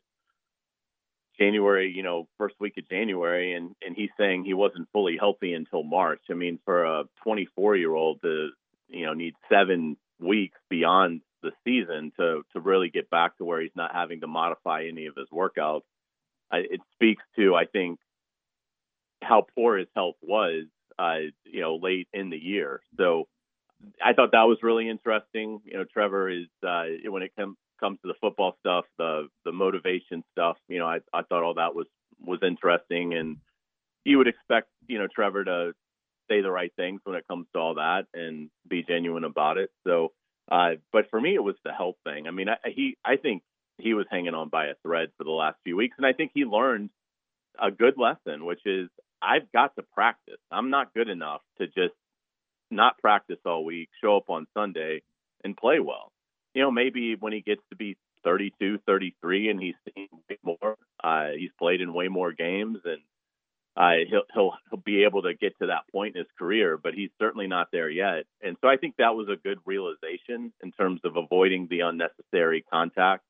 [SPEAKER 12] January, first week of January, and he's saying he wasn't fully healthy until March. I mean, for a 24-year-old to, need 7 weeks beyond the season to really get back to where he's not having to modify any of his workouts, it speaks to, I think, how poor his health was, late in the year. So I thought that was really interesting. Trevor is, when it comes to the football stuff, the motivation stuff, I thought all that was interesting. And you would expect, Trevor to say the right things when it comes to all that and be genuine about it. So, but for me, it was the health thing. I mean, I think he was hanging on by a thread for the last few weeks. And I think he learned a good lesson, which is I've got to practice. I'm not good enough to just not practice all week, show up on Sunday and play well. Maybe when he gets to be 32, 33 and he's seen way more, he's played in way more games, and he'll be able to get to that point in his career, but he's certainly not there yet. And so I think that was a good realization in terms of avoiding the unnecessary contact,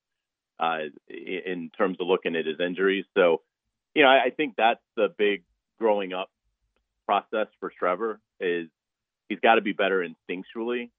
[SPEAKER 12] in terms of looking at his injuries. So, I think that's the big growing up process for Trevor is he's got to be better instinctually.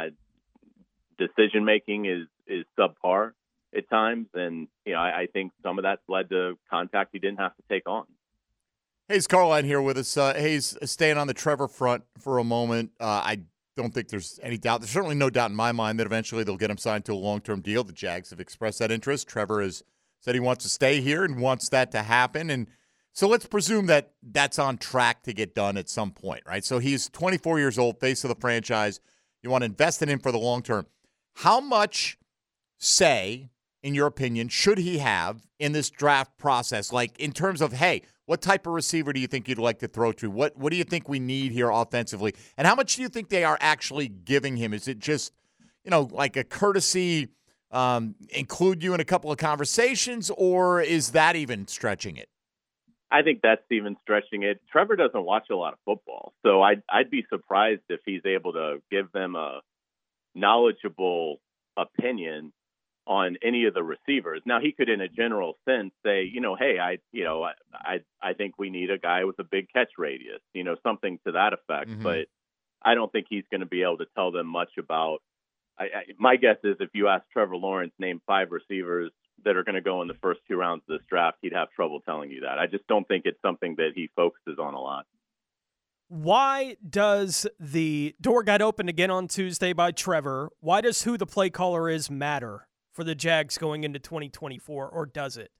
[SPEAKER 12] Decision making is subpar at times, and I think some of that's led to contact he didn't have to take on.
[SPEAKER 4] Hayes Carline here with us. Hayes, staying on the Trevor front for a moment. I don't think there's any doubt. There's certainly no doubt in my mind that eventually they'll get him signed to a long-term deal. The Jags have expressed that interest. Trevor has said he wants to stay here and wants that to happen, and so let's presume that that's on track to get done at some point, right? So he's 24 years old, face of the franchise. You want to invest in him for the long term. How much say, in your opinion, should he have in this draft process? Like in terms of, hey, what type of receiver do you think you'd like to throw to? What do you think we need here offensively? And how much do you think they are actually giving him? Is it just, like a courtesy, include you in a couple of conversations, or is that even stretching it?
[SPEAKER 12] I think that's even stretching it. Trevor doesn't watch a lot of football, so I'd be surprised if he's able to give them a knowledgeable opinion on any of the receivers. Now, he could, in a general sense, say, hey, I think we need a guy with a big catch radius, something to that effect. Mm-hmm. But I don't think he's going to be able to tell them much about. My guess is if you ask Trevor Lawrence, name 5 receivers that are going to go in the first 2 rounds of this draft, he'd have trouble telling you that. I just don't think it's something that he focuses on a lot.
[SPEAKER 5] Why does the door got opened again on Tuesday by Trevor? Why does who the play caller is matter for the Jags going into 2024, or does it?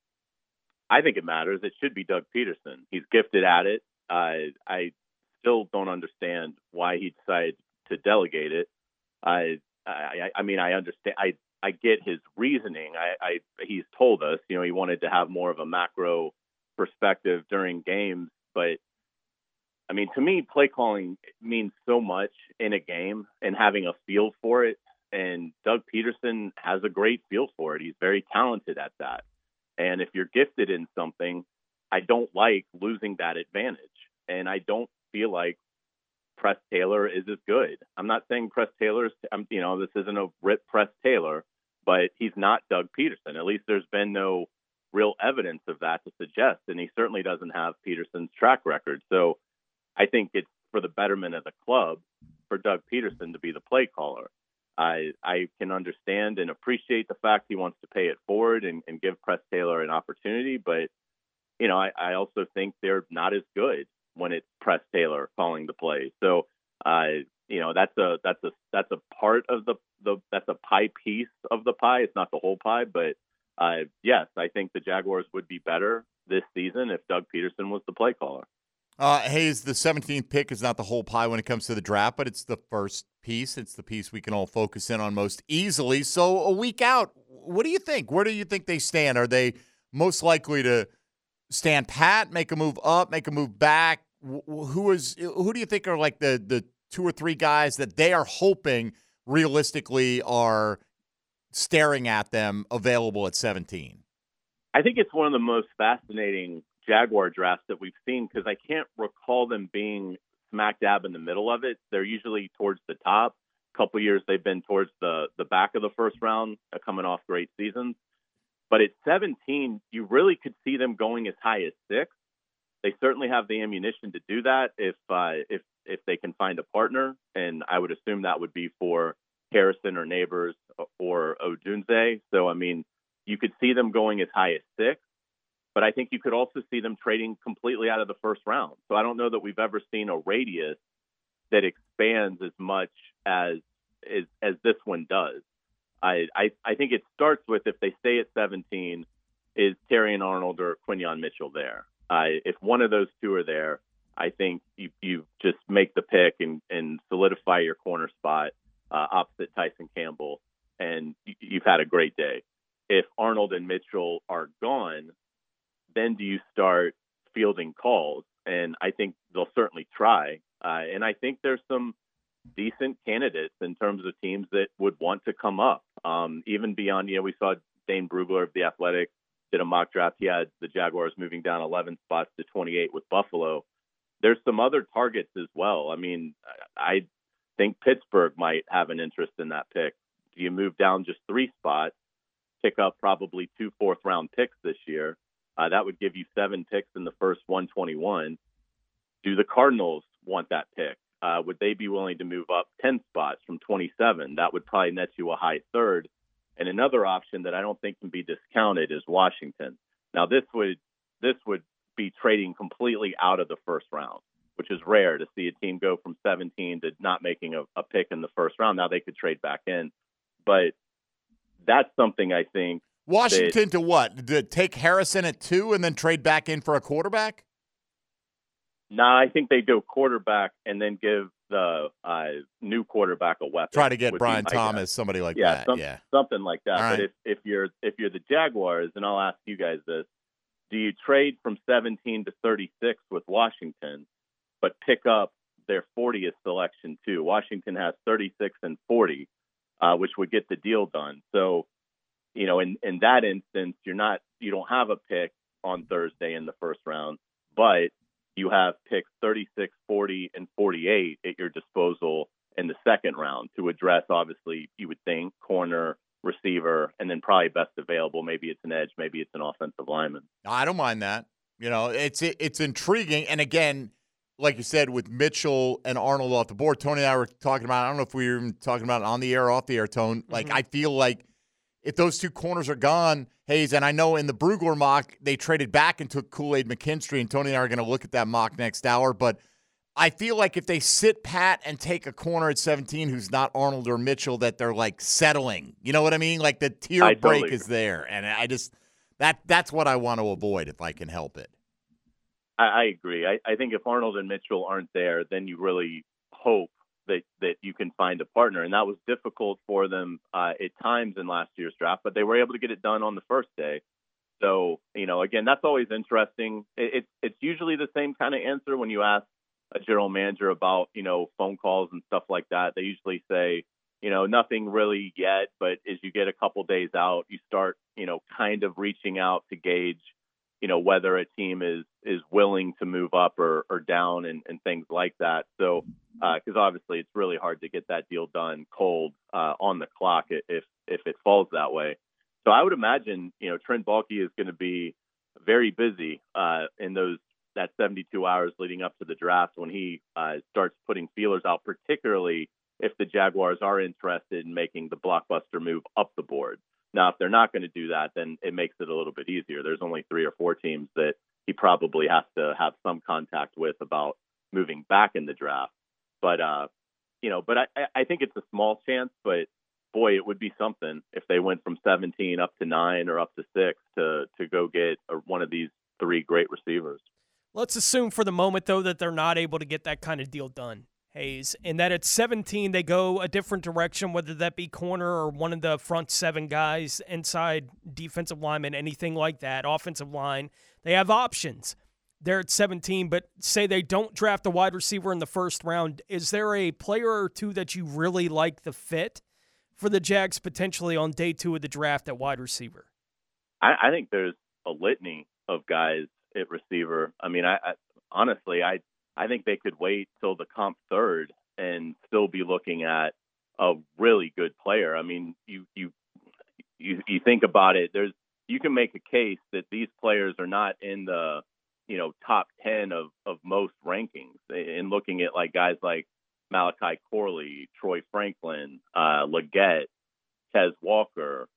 [SPEAKER 12] I think it matters. It should be Doug Peterson. He's gifted at it. I still don't understand why he decided to delegate it. I mean, I understand. I get his reasoning. He's told us, he wanted to have more of a macro perspective during games. But, I mean, to me, play calling means so much in a game and having a feel for it. And Doug Peterson has a great feel for it. He's very talented at that. And if you're gifted in something, I don't like losing that advantage. And I don't feel like Press Taylor is as good. I'm not saying Press Taylor's, this isn't a rip Press Taylor, but he's not Doug Peterson. At least there's been no real evidence of that to suggest, and he certainly doesn't have Peterson's track record. So I think it's for the betterment of the club for Doug Peterson to be the play caller. I can understand and appreciate the fact he wants to pay it forward and give Press Taylor an opportunity, but I also think they're not as good when it's Press Taylor calling the play. So, that's a part of that's a pie piece of the pie. It's not the whole pie, but yes, I think the Jaguars would be better this season if Doug Peterson was the play caller.
[SPEAKER 4] Hayes, the 17th pick is not the whole pie when it comes to the draft, but it's the first piece. It's the piece we can all focus in on most easily. So a week out, what do you think? Where do you think they stand? Are they most likely to stand pat, make a move up, make a move back? Who do you think are like the 2 or 3 guys that they are hoping realistically are staring at them available at 17?
[SPEAKER 12] I think it's one of the most fascinating Jaguar drafts that we've seen because I can't recall them being smack dab in the middle of it. They're usually towards the top. A couple years they've been towards the back of the first round, coming off great seasons. But at 17, you really could see them going as high as 6. They certainly have the ammunition to do that if they can find a partner, and I would assume that would be for Harrison or Neighbors or Odunze. So, I mean, you could see them going as high as 6, but I think you could also see them trading completely out of the first round. So I don't know that we've ever seen a radius that expands as much as this one does. I think it starts with, if they stay at 17, is Terrion Arnold or Quinyon Mitchell there? If one of those two are there, I think you just make the pick and solidify your corner spot opposite Tyson Campbell, and you've had a great day. If Arnold and Mitchell are gone, then do you start fielding calls? And I think they'll certainly try. And I think there's some decent candidates in terms of teams that would want to come up. Even beyond, we saw Dane Brugler of The Athletic did a mock draft. He had the Jaguars moving down 11 spots to 28 with Buffalo. There's some other targets as well. I mean, I think Pittsburgh might have an interest in that pick. Do you move down just 3 spots, pick up probably 2 fourth-round picks this year? That would give you 7 picks in the first 121. Do the Cardinals want that pick? Would they be willing to move up 10 spots from 27? That would probably net you a high third. And another option that I don't think can be discounted is Washington. Now, this would be trading completely out of the first round, which is rare to see a team go from 17 to not making a pick in the first round. Now they could trade back in, but that's something I think.
[SPEAKER 4] Washington to what? To take Harrison at 2 and then trade back in for a quarterback?
[SPEAKER 12] No, I think they go quarterback and then give the new quarterback a weapon.
[SPEAKER 4] Try to get Brian Thomas, somebody like that.
[SPEAKER 12] Something like that.
[SPEAKER 4] All
[SPEAKER 12] but
[SPEAKER 4] right.
[SPEAKER 12] if you're the Jaguars, and I'll ask you guys this: do you trade from 17 to 36 with Washington, but pick up their 40th selection too? Washington has 36 and 40, which would get the deal done. So, in that instance, you don't have a pick on Thursday in the first round, but you have picks 36, 40, and 48 at your disposal in the second round to address, obviously, you would think, corner, receiver, and then probably best available. Maybe it's an edge, maybe it's an offensive lineman.
[SPEAKER 4] I don't mind that. It's intriguing. And again, like you said, with Mitchell and Arnold off the board, Tony and I were talking about, I don't know if we were even talking about it on the air or off the air, Tone. Like, I feel like if those 2 corners are gone, Hayes, and I know in the Brugler mock, they traded back and took Kool-Aid McKinstry, and Tony and I are going to look at that mock next hour, but I feel like if they sit pat and take a corner at 17 who's not Arnold or Mitchell, that they're like settling. You know what I mean? Like the tier break is there, and I just that's what I want to avoid if I can help it.
[SPEAKER 12] I agree. I think if Arnold and Mitchell aren't there, then you really hope that you can find a partner. And that was difficult for them at times in last year's draft, but they were able to get it done on the first day. So, again, that's always interesting. It's usually the same kind of answer when you ask a general manager about, phone calls and stuff like that. They usually say, nothing really yet, but as you get a couple days out, you start, kind of reaching out to gauge, whether a team is willing to move up or down and things like that. So, because obviously it's really hard to get that deal done cold on the clock if it falls that way. So I would imagine, Trent Baalke is going to be very busy in that 72 hours leading up to the draft when he starts putting feelers out, particularly if the Jaguars are interested in making the blockbuster move up the board. Now, if they're not going to do that, then it makes it a little bit easier. There's only 3 or 4 teams that he probably has to have some contact with about moving back in the draft. But, I think it's a small chance, but boy, it would be something if they went from 17 up to 9 or up to 6 to go get one of these 3 great receivers.
[SPEAKER 5] Let's assume for the moment, though, that they're not able to get that kind of deal done, Hayes, and that at 17 they go a different direction, whether that be corner or one of the front 7 guys, inside defensive lineman, anything like that, offensive line. They have options. they're at 17, but say they don't draft a wide receiver in the first round, is there a player or two that you really like the fit for the Jags potentially on day 2 of the draft at wide receiver?
[SPEAKER 12] I think there's a litany of guys at receiver. I mean, I honestly think they could wait till the comp third and still be looking at a really good player. I mean, you think about it, you can make a case that these players are not in the, top 10 of most rankings, in looking at like guys like Malachi Corley, Troy Franklin, Leggett, Tez Walker.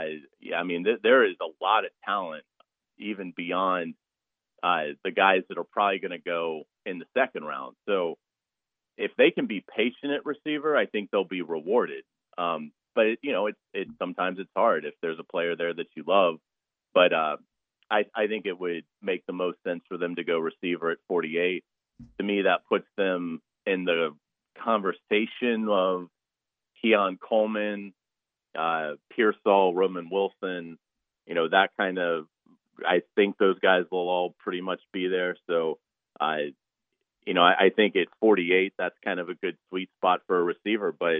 [SPEAKER 12] There is a lot of talent even beyond the guys that are probably going to go in the second round. So if they can be patient at receiver, I think they'll be rewarded. But sometimes it's hard if there's a player there that you love. But I think it would make the most sense for them to go receiver at 48. To me, that puts them in the conversation of Keon Coleman, Pearsall, Roman Wilson, that kind of. I think those guys will all pretty much be there. So, I think at 48, that's kind of a good sweet spot for a receiver. But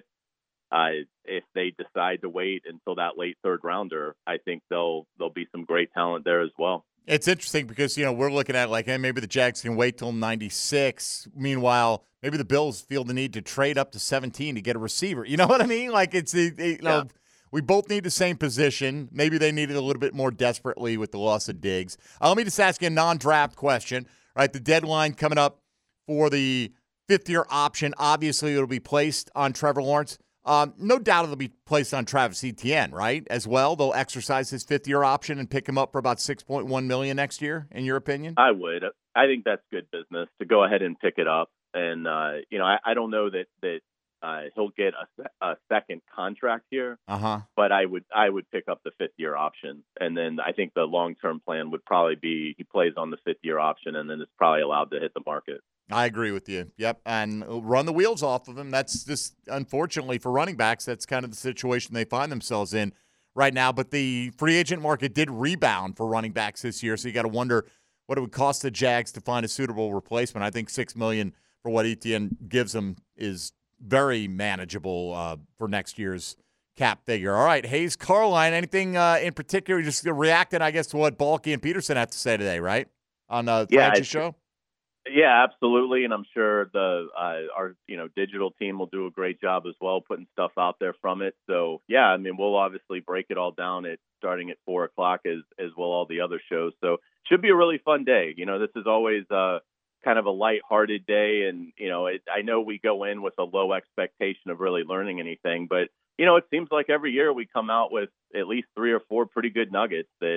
[SPEAKER 12] if they decide to wait until that late third rounder, I think there'll be some great talent there as well.
[SPEAKER 4] It's interesting because, we're looking at like, hey, maybe the Jags can wait till 96. Meanwhile, maybe the Bills feel the need to trade up to 17 to get a receiver. You know what I mean? Like it's we both need the same position. Maybe they need it a little bit more desperately with the loss of Diggs. Let me just ask you a non-draft question. Right, the deadline coming up for the fifth-year option. Obviously, it'll be placed on Trevor Lawrence. No doubt it'll be placed on Travis Etienne, right, as well. They'll exercise his fifth-year option and pick him up for about $6.1 million next year, in your opinion?
[SPEAKER 12] I would. I think that's good business to go ahead and pick it up. And, I don't know that he'll get a second contract here, but I would pick up the fifth-year option. And then I think the long-term plan would probably be he plays on the fifth-year option and then is probably allowed to hit the market.
[SPEAKER 4] I agree with you. Yep, and run the wheels off of him. That's just, unfortunately, for running backs, that's kind of the situation they find themselves in right now. But the free agent market did rebound for running backs this year, so you got to wonder what it would cost the Jags to find a suitable replacement. I think $6 million for what Etienne gives them is very manageable for next year's cap figure. All right, Hayes Carline, anything in particular? You're just reacting, I guess, to what Balky and Peterson have to say today, right? On the Franchise Show?
[SPEAKER 12] Yeah, absolutely, and I'm sure our digital team will do a great job as well, putting stuff out there from it. So yeah, I mean, we'll obviously break it all down starting at 4:00 as well all the other shows. So should be a really fun day. This is always kind of a lighthearted day, and I know we go in with a low expectation of really learning anything, but it seems like every year we come out with at least 3 or 4 pretty good nuggets that.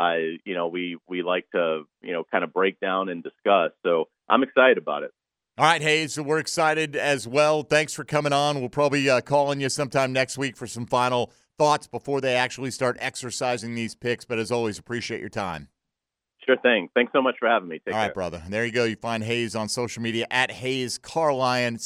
[SPEAKER 12] We like to, kind of break down and discuss. So I'm excited about it.
[SPEAKER 4] All right, Hayes, we're excited as well. Thanks for coming on. We'll probably call on you sometime next week for some final thoughts before they actually start exercising these picks. But as always, appreciate your time.
[SPEAKER 12] Sure thing. Thanks so much for having me. Take care.
[SPEAKER 4] All right, brother. And there you go. You find Hayes on social media at Hayes Carlyon,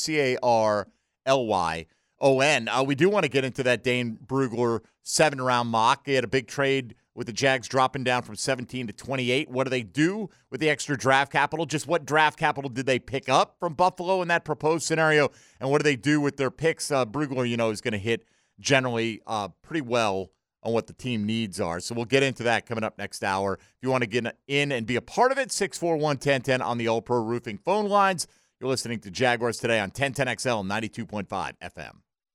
[SPEAKER 4] CARLYON. We do want to get into that Dane Brugler 7-round mock. He had a big trade with the Jags dropping down from 17 to 28. What do they do with the extra draft capital? Just what draft capital did they pick up from Buffalo in that proposed scenario? And what do they do with their picks? Brugler, is going to hit generally pretty well on what the team needs are. So we'll get into that coming up next hour. If you want to get in and be a part of it, 641-1010 on the All Pro Roofing phone lines. You're listening to Jaguars Today on 1010XL 92.5 FM.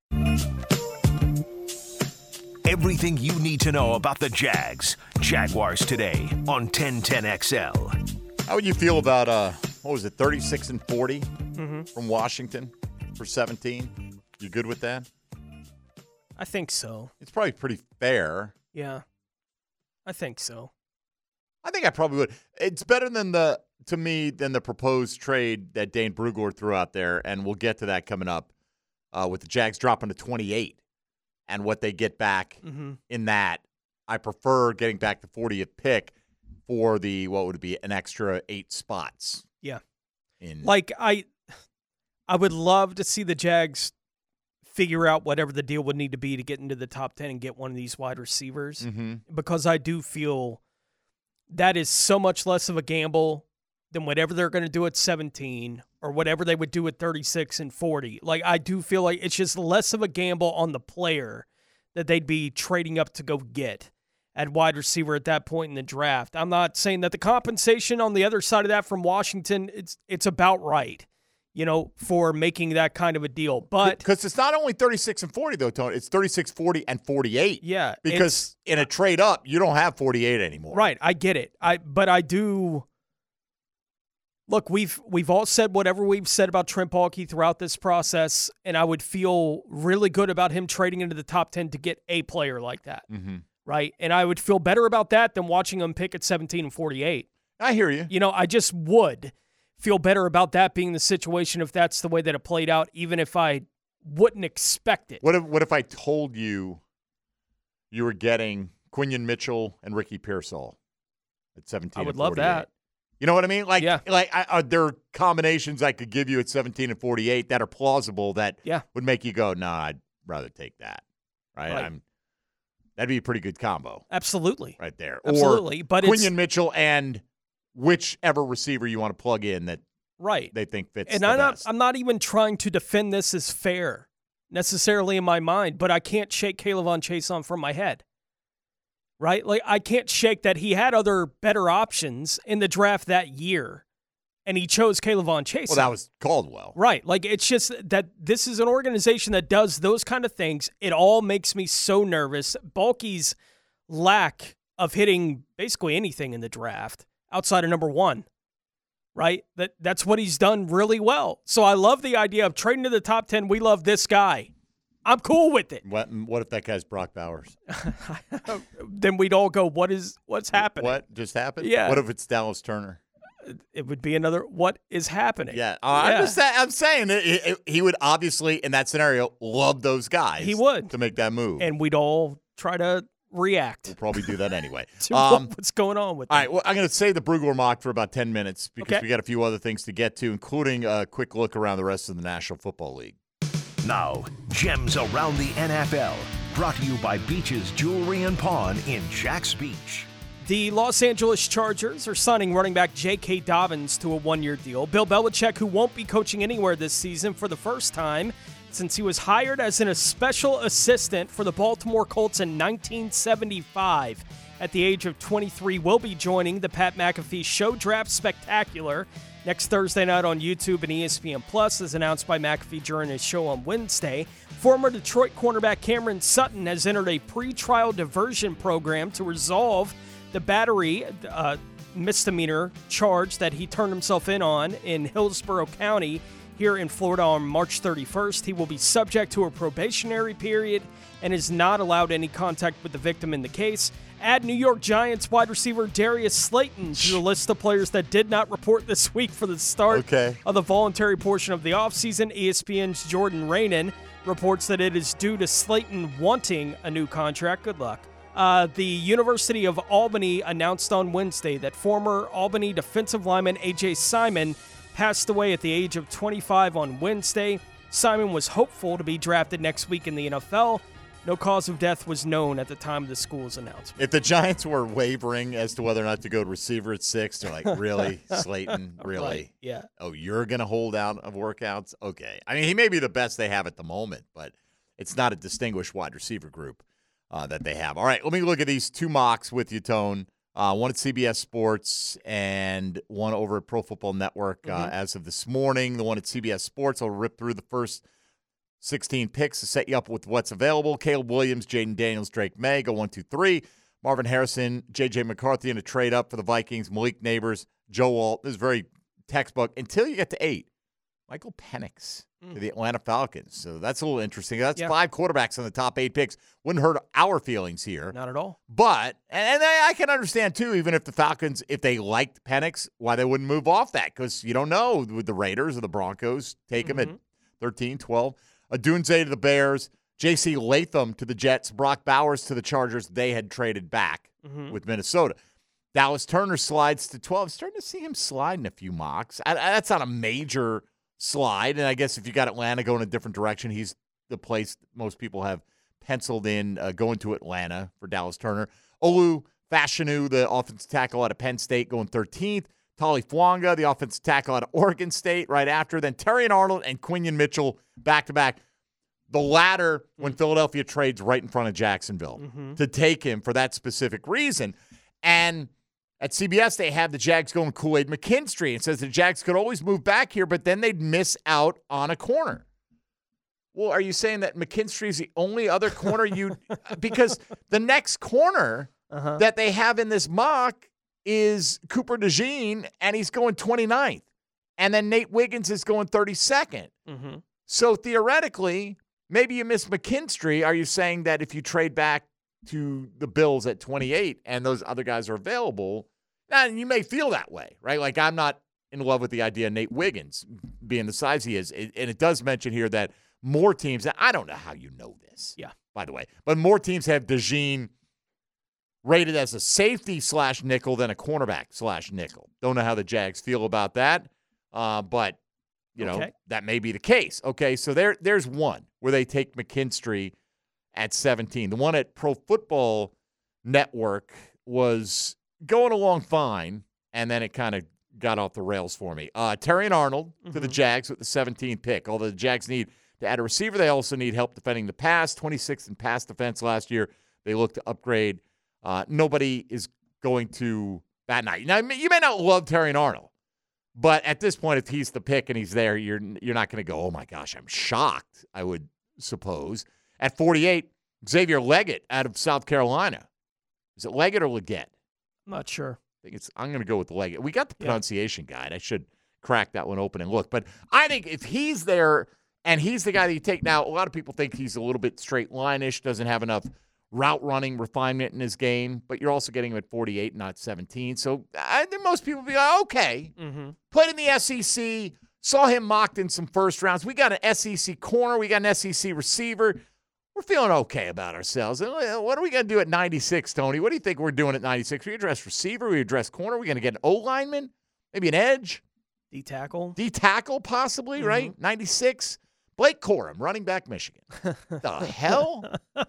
[SPEAKER 3] Everything you need to know about the Jaguars Today on 1010XL.
[SPEAKER 4] How would you feel about 36-40 from Washington for 17? You good with that?
[SPEAKER 5] I think so.
[SPEAKER 4] It's probably pretty fair.
[SPEAKER 5] Yeah, I think so.
[SPEAKER 4] I think I probably would. It's better than the proposed trade that Dane Brugler threw out there, and we'll get to that coming up with the Jags dropping to 28. And what they get back in that, I prefer getting back the 40th pick for what would be an extra 8 spots.
[SPEAKER 5] Yeah. I would love to see the Jags figure out whatever the deal would need to be to get into the top 10 and get one of these wide receivers, because I do feel that is so much less of a gamble than whatever they're going to do at 17 or whatever they would do at 36 and 40. Like, I do feel like it's just less of a gamble on the player that they'd be trading up to go get at wide receiver at that point in the draft. I'm not saying that the compensation on the other side of that from Washington, it's about right, for making that kind of a deal. But
[SPEAKER 4] because it's not only 36 and 40, though, Tony. It's 36, 40, and 48.
[SPEAKER 5] Yeah.
[SPEAKER 4] Because in a trade up, you don't have 48 anymore.
[SPEAKER 5] Right. I get it. But I do. Look, we've all said whatever we've said about Trent Baalke throughout this process, and I would feel really good about him trading into the top 10 to get a player like that.
[SPEAKER 4] Mm-hmm.
[SPEAKER 5] Right? And I would feel better about that than watching him pick at 17 and 48.
[SPEAKER 4] I hear you.
[SPEAKER 5] I just would feel better about that being the situation if that's the way that it played out, even if I wouldn't expect it.
[SPEAKER 4] What if I told you were getting Quinyon Mitchell and Ricky Pearsall at 17
[SPEAKER 5] I would
[SPEAKER 4] and 48?
[SPEAKER 5] love that.
[SPEAKER 4] You know what I mean? Are there combinations I could give you at 17 and 48 that are plausible that would make you go, no, I'd rather take that. Right? That'd be a pretty good combo.
[SPEAKER 5] Absolutely.
[SPEAKER 4] Right there.
[SPEAKER 5] Absolutely.
[SPEAKER 4] Or
[SPEAKER 5] but
[SPEAKER 4] Quinyon Mitchell and whichever receiver you want to plug in that they think fits
[SPEAKER 5] and
[SPEAKER 4] the best.
[SPEAKER 5] I'm not even trying to defend this as fair necessarily in my mind, but I can't shake K'Lavon Chaisson from my head. Right? Like, I can't shake that he had other better options in the draft that year, and he chose K'Lavon Chaisson.
[SPEAKER 4] Well, that was Caldwell.
[SPEAKER 5] Right. Like, it's just that this is an organization that does those kind of things. It all makes me so nervous. Baalke's lack of hitting basically anything in the draft outside of number 1, right? That's what he's done really well. So I love the idea of trading to the top 10. We love this guy. I'm cool with it.
[SPEAKER 4] What if that guy's Brock Bowers?
[SPEAKER 5] Then we'd all go, what's happening?
[SPEAKER 4] What just happened?
[SPEAKER 5] Yeah.
[SPEAKER 4] What if it's Dallas Turner?
[SPEAKER 5] It would be another, what is happening?
[SPEAKER 4] Yeah. I'm saying he would obviously, in that scenario, love those guys.
[SPEAKER 5] He would.
[SPEAKER 4] To make that move.
[SPEAKER 5] And we'd all try to react.
[SPEAKER 4] We'll probably do that anyway.
[SPEAKER 5] What's going on with that?
[SPEAKER 4] All right, well, I'm going to save the Brugler mock for about 10 minutes because we got a few other things to get to, including a quick look around the rest of the National Football League.
[SPEAKER 3] Now, Gems Around the NFL, brought to you by Beach's Jewelry and Pawn in Jack's Beach.
[SPEAKER 5] The Los Angeles Chargers are signing running back J.K. Dobbins to a 1-year deal. Bill Belichick, who won't be coaching anywhere this season for the first time since he was hired as a special assistant for the Baltimore Colts in 1975. At the age of 23, will be joining the Pat McAfee Show Draft Spectacular next Thursday night on YouTube and ESPN Plus, as announced by McAfee during his show on Wednesday. Former Detroit cornerback Cameron Sutton has entered a pre-trial diversion program to resolve the battery misdemeanor charge that he turned himself in on in Hillsborough County here in Florida on March 31st. He will be subject to a probationary period and is not allowed any contact with the victim in the case. Add New York Giants wide receiver Darius Slayton to the list of players that did not report this week for the start of the voluntary portion of the offseason. ESPN's Jordan Raanan reports that it is due to Slayton wanting a new contract. Good luck. The University of Albany announced on Wednesday that former Albany defensive lineman A.J. Simon passed away at the age of 25 on Wednesday. Simon was hopeful to be drafted next week in the NFL. No cause of death was known at the time of the school's announcement.
[SPEAKER 4] If the Giants were wavering as to whether or not to go to receiver at 6, they're like, really, Slayton, really?
[SPEAKER 5] Right. Yeah.
[SPEAKER 4] Oh, you're going to hold out of workouts? Okay. I mean, he may be the best they have at the moment, but it's not a distinguished wide receiver group that they have. All right, let me look at these two mocks with you, Tone. One at CBS Sports and one over at Pro Football Network as of this morning. The one at CBS Sports, I'll rip through the first 16 picks to set you up with what's available. Caleb Williams, Jaden Daniels, Drake May, go 1, 2, 3. Marvin Harrison, J.J. McCarthy in a trade up for the Vikings. Malik Neighbors, Joe Alt. This is very textbook. Until you get to 8, Michael Penix to the Atlanta Falcons. So that's a little interesting. That's 5 quarterbacks in the top 8 picks. Wouldn't hurt our feelings here.
[SPEAKER 5] Not at all.
[SPEAKER 4] But, and I can understand, too, even if the Falcons, if they liked Penix, why they wouldn't move off that. Because you don't know with the Raiders or the Broncos. Take him at 13, 12. Adunze to the Bears, J.C. Latham to the Jets, Brock Bowers to the Chargers. They had traded back with Minnesota. Dallas Turner slides to 12. Starting to see him slide in a few mocks. That's not a major slide, and I guess if you got Atlanta going a different direction, he's the place most people have penciled in going to Atlanta for Dallas Turner. Olu Fashanu, the offensive tackle out of Penn State, going 13th. Tali Fuanga, the offensive tackle out of Oregon State, right after. Then Terrion Arnold and Quinion Mitchell back-to-back. The latter when Philadelphia trades right in front of Jacksonville to take him for that specific reason. And at CBS, they have the Jags going Kool-Aid McKinstry and says the Jags could always move back here, but then they'd miss out on a corner. Well, are you saying that McKinstry is the only other corner you – because the next corner that they have in this mock is Cooper DeJean, and he's going 29th. And then Nate Wiggins is going 32nd. So theoretically, maybe you miss McKinstry. Are you saying that if you trade back to the Bills at 28 and those other guys are available, and you may feel that way, right? Like I'm not in love with the idea of Nate Wiggins being the size he is. And it does mention here that more teams, I don't know how you know this, by the way, but more teams have DeJean rated as a safety / nickel than a cornerback / nickel. Don't know how the Jags feel about that, but you know, that may be the case. Okay, so there's one where they take McKinstry at 17. The one at Pro Football Network was going along fine, and then it kind of got off the rails for me. Terrion Arnold to the Jags with the 17th pick. Although the Jags need to add a receiver, they also need help defending the pass. 26th in pass defense last year. They look to upgrade. Nobody is going to that night. Now, you may not love Terrion Arnold, but at this point, if he's the pick and he's there, you're not going to go, oh, my gosh, I'm shocked, I would suppose. At 48, Xavier Leggett out of South Carolina. Is it Leggett or Leggett?
[SPEAKER 5] I'm not sure.
[SPEAKER 4] I'm going to go with Leggett. We got the pronunciation guide. I should crack that one open and look. But I think if he's there and he's the guy that you take now, a lot of people think he's a little bit straight line-ish, doesn't have enough route running refinement in his game, but you're also getting him at 48, not 17. So I think most people will be like, okay, played in the SEC, saw him mocked in some first rounds. We got an SEC corner. We got an SEC receiver. We're feeling okay about ourselves. What are we going to do at 96, Tony? What do you think we're doing at 96? We address receiver. We address corner. We're going to get an O-lineman, maybe an edge.
[SPEAKER 5] D-tackle.
[SPEAKER 4] D-tackle possibly, right? 96. Blake Corum, running back, Michigan. The hell?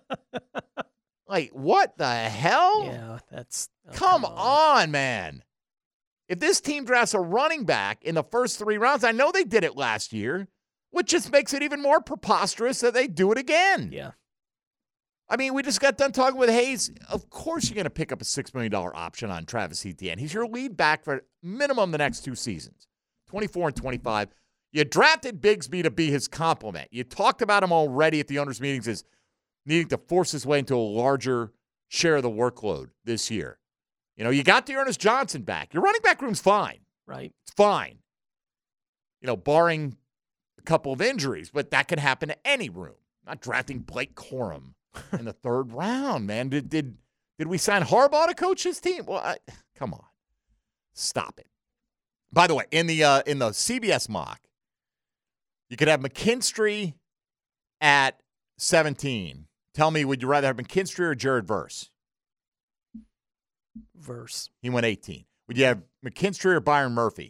[SPEAKER 4] Like, what the hell?
[SPEAKER 5] Yeah, that's...
[SPEAKER 4] Come on, man. If this team drafts a running back in the first 3 rounds, I know they did it last year, which just makes it even more preposterous that they do it again.
[SPEAKER 5] Yeah.
[SPEAKER 4] I mean, we just got done talking with Hayes. Of course you're going to pick up a $6 million option on Travis Etienne. He's your lead back for minimum the next 2 seasons, 24 and 25. You drafted Bigsby to be his complement. You talked about him already at the owners' meetings as needing to force his way into a larger share of the workload this year. You know, you got Dearness Johnson back. Your running back room's fine.
[SPEAKER 5] Right.
[SPEAKER 4] It's fine. You know, barring a couple of injuries, but that could happen to any room. Not drafting Blake Corum in the 3rd round, man. Did we sign Harbaugh to coach his team? Well, come on. Stop it. By the way, in the CBS mock, you could have McKinstry at 17. Tell me, would you rather have McKinstry or Jared Verse?
[SPEAKER 5] Verse.
[SPEAKER 4] He went 18. Would you have McKinstry or Byron Murphy?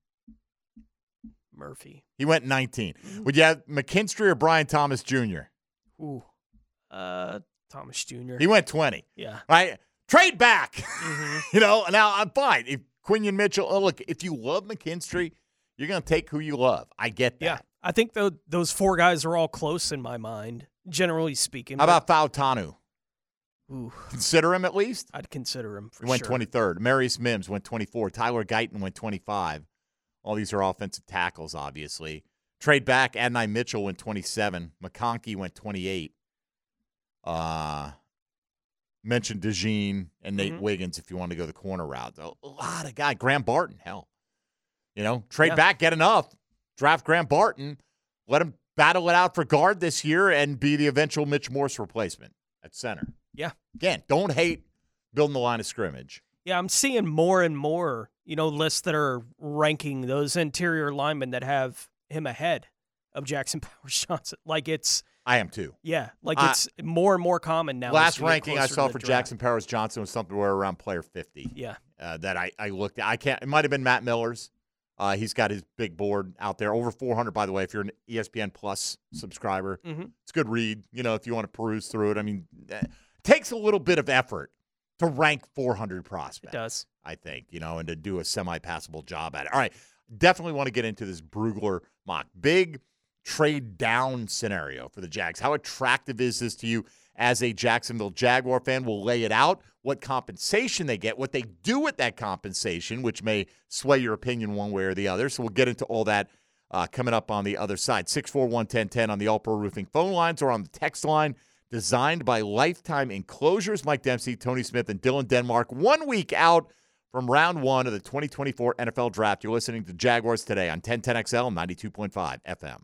[SPEAKER 5] Murphy.
[SPEAKER 4] He went 19. Would you have McKinstry or Brian Thomas Jr.?
[SPEAKER 5] Ooh. Thomas Jr.
[SPEAKER 4] He went 20.
[SPEAKER 5] Yeah.
[SPEAKER 4] Right? Trade back. You know, now I'm fine. If Quinion Mitchell, look, if you love McKinstry, you're going to take who you love. I get that.
[SPEAKER 5] Yeah. I think those 4 guys are all close in my mind, generally speaking.
[SPEAKER 4] How about Fautanu?
[SPEAKER 5] Ooh.
[SPEAKER 4] Consider him at least?
[SPEAKER 5] I'd consider him for
[SPEAKER 4] sure. He went
[SPEAKER 5] sure.
[SPEAKER 4] 23rd. Marius Mims went 24. Tyler Guyton went 25. All these are offensive tackles, obviously. Trade back, Adonai Mitchell went 27. McConkey went 28. Mentioned DeJean and Nate Wiggins if you want to go the corner route. A lot of guys. Graham Barton, hell. You know, trade back, get enough. Draft Graham Barton. Let him battle it out for guard this year and be the eventual Mitch Morse replacement at center.
[SPEAKER 5] Yeah.
[SPEAKER 4] Again, don't hate building the line of scrimmage.
[SPEAKER 5] Yeah, I'm seeing more and more, lists that are ranking those interior linemen that have him ahead of Jackson Powers Johnson. Like
[SPEAKER 4] I am too.
[SPEAKER 5] Yeah, like it's more and more common now.
[SPEAKER 4] Last ranking I saw for Jackson Powers Johnson was something where around player 50.
[SPEAKER 5] Yeah.
[SPEAKER 4] That I looked at. It might have been Matt Miller's. He's got his big board out there. Over 400, by the way, if you're an ESPN Plus subscriber. It's a good read, if you want to peruse through it. I mean, it takes a little bit of effort to rank 400 prospects.
[SPEAKER 5] It does.
[SPEAKER 4] I think, and to do a semi-passable job at it. All right, definitely want to get into this Brugler mock. Big trade down scenario for the Jags. How attractive is this to you as a Jacksonville Jaguar fan? We'll lay it out, what compensation they get, what they do with that compensation, which may sway your opinion one way or the other. So we'll get into all that coming up on the other side. 641-1010 on the All Pro Roofing phone lines or on the text line. Designed by Lifetime Enclosures. Mike Dempsey, Tony Smith, and Dylan Denmark. 1 week out from round one of the 2024 NFL Draft. You're listening to Jaguars Today on 1010XL 92.5 FM.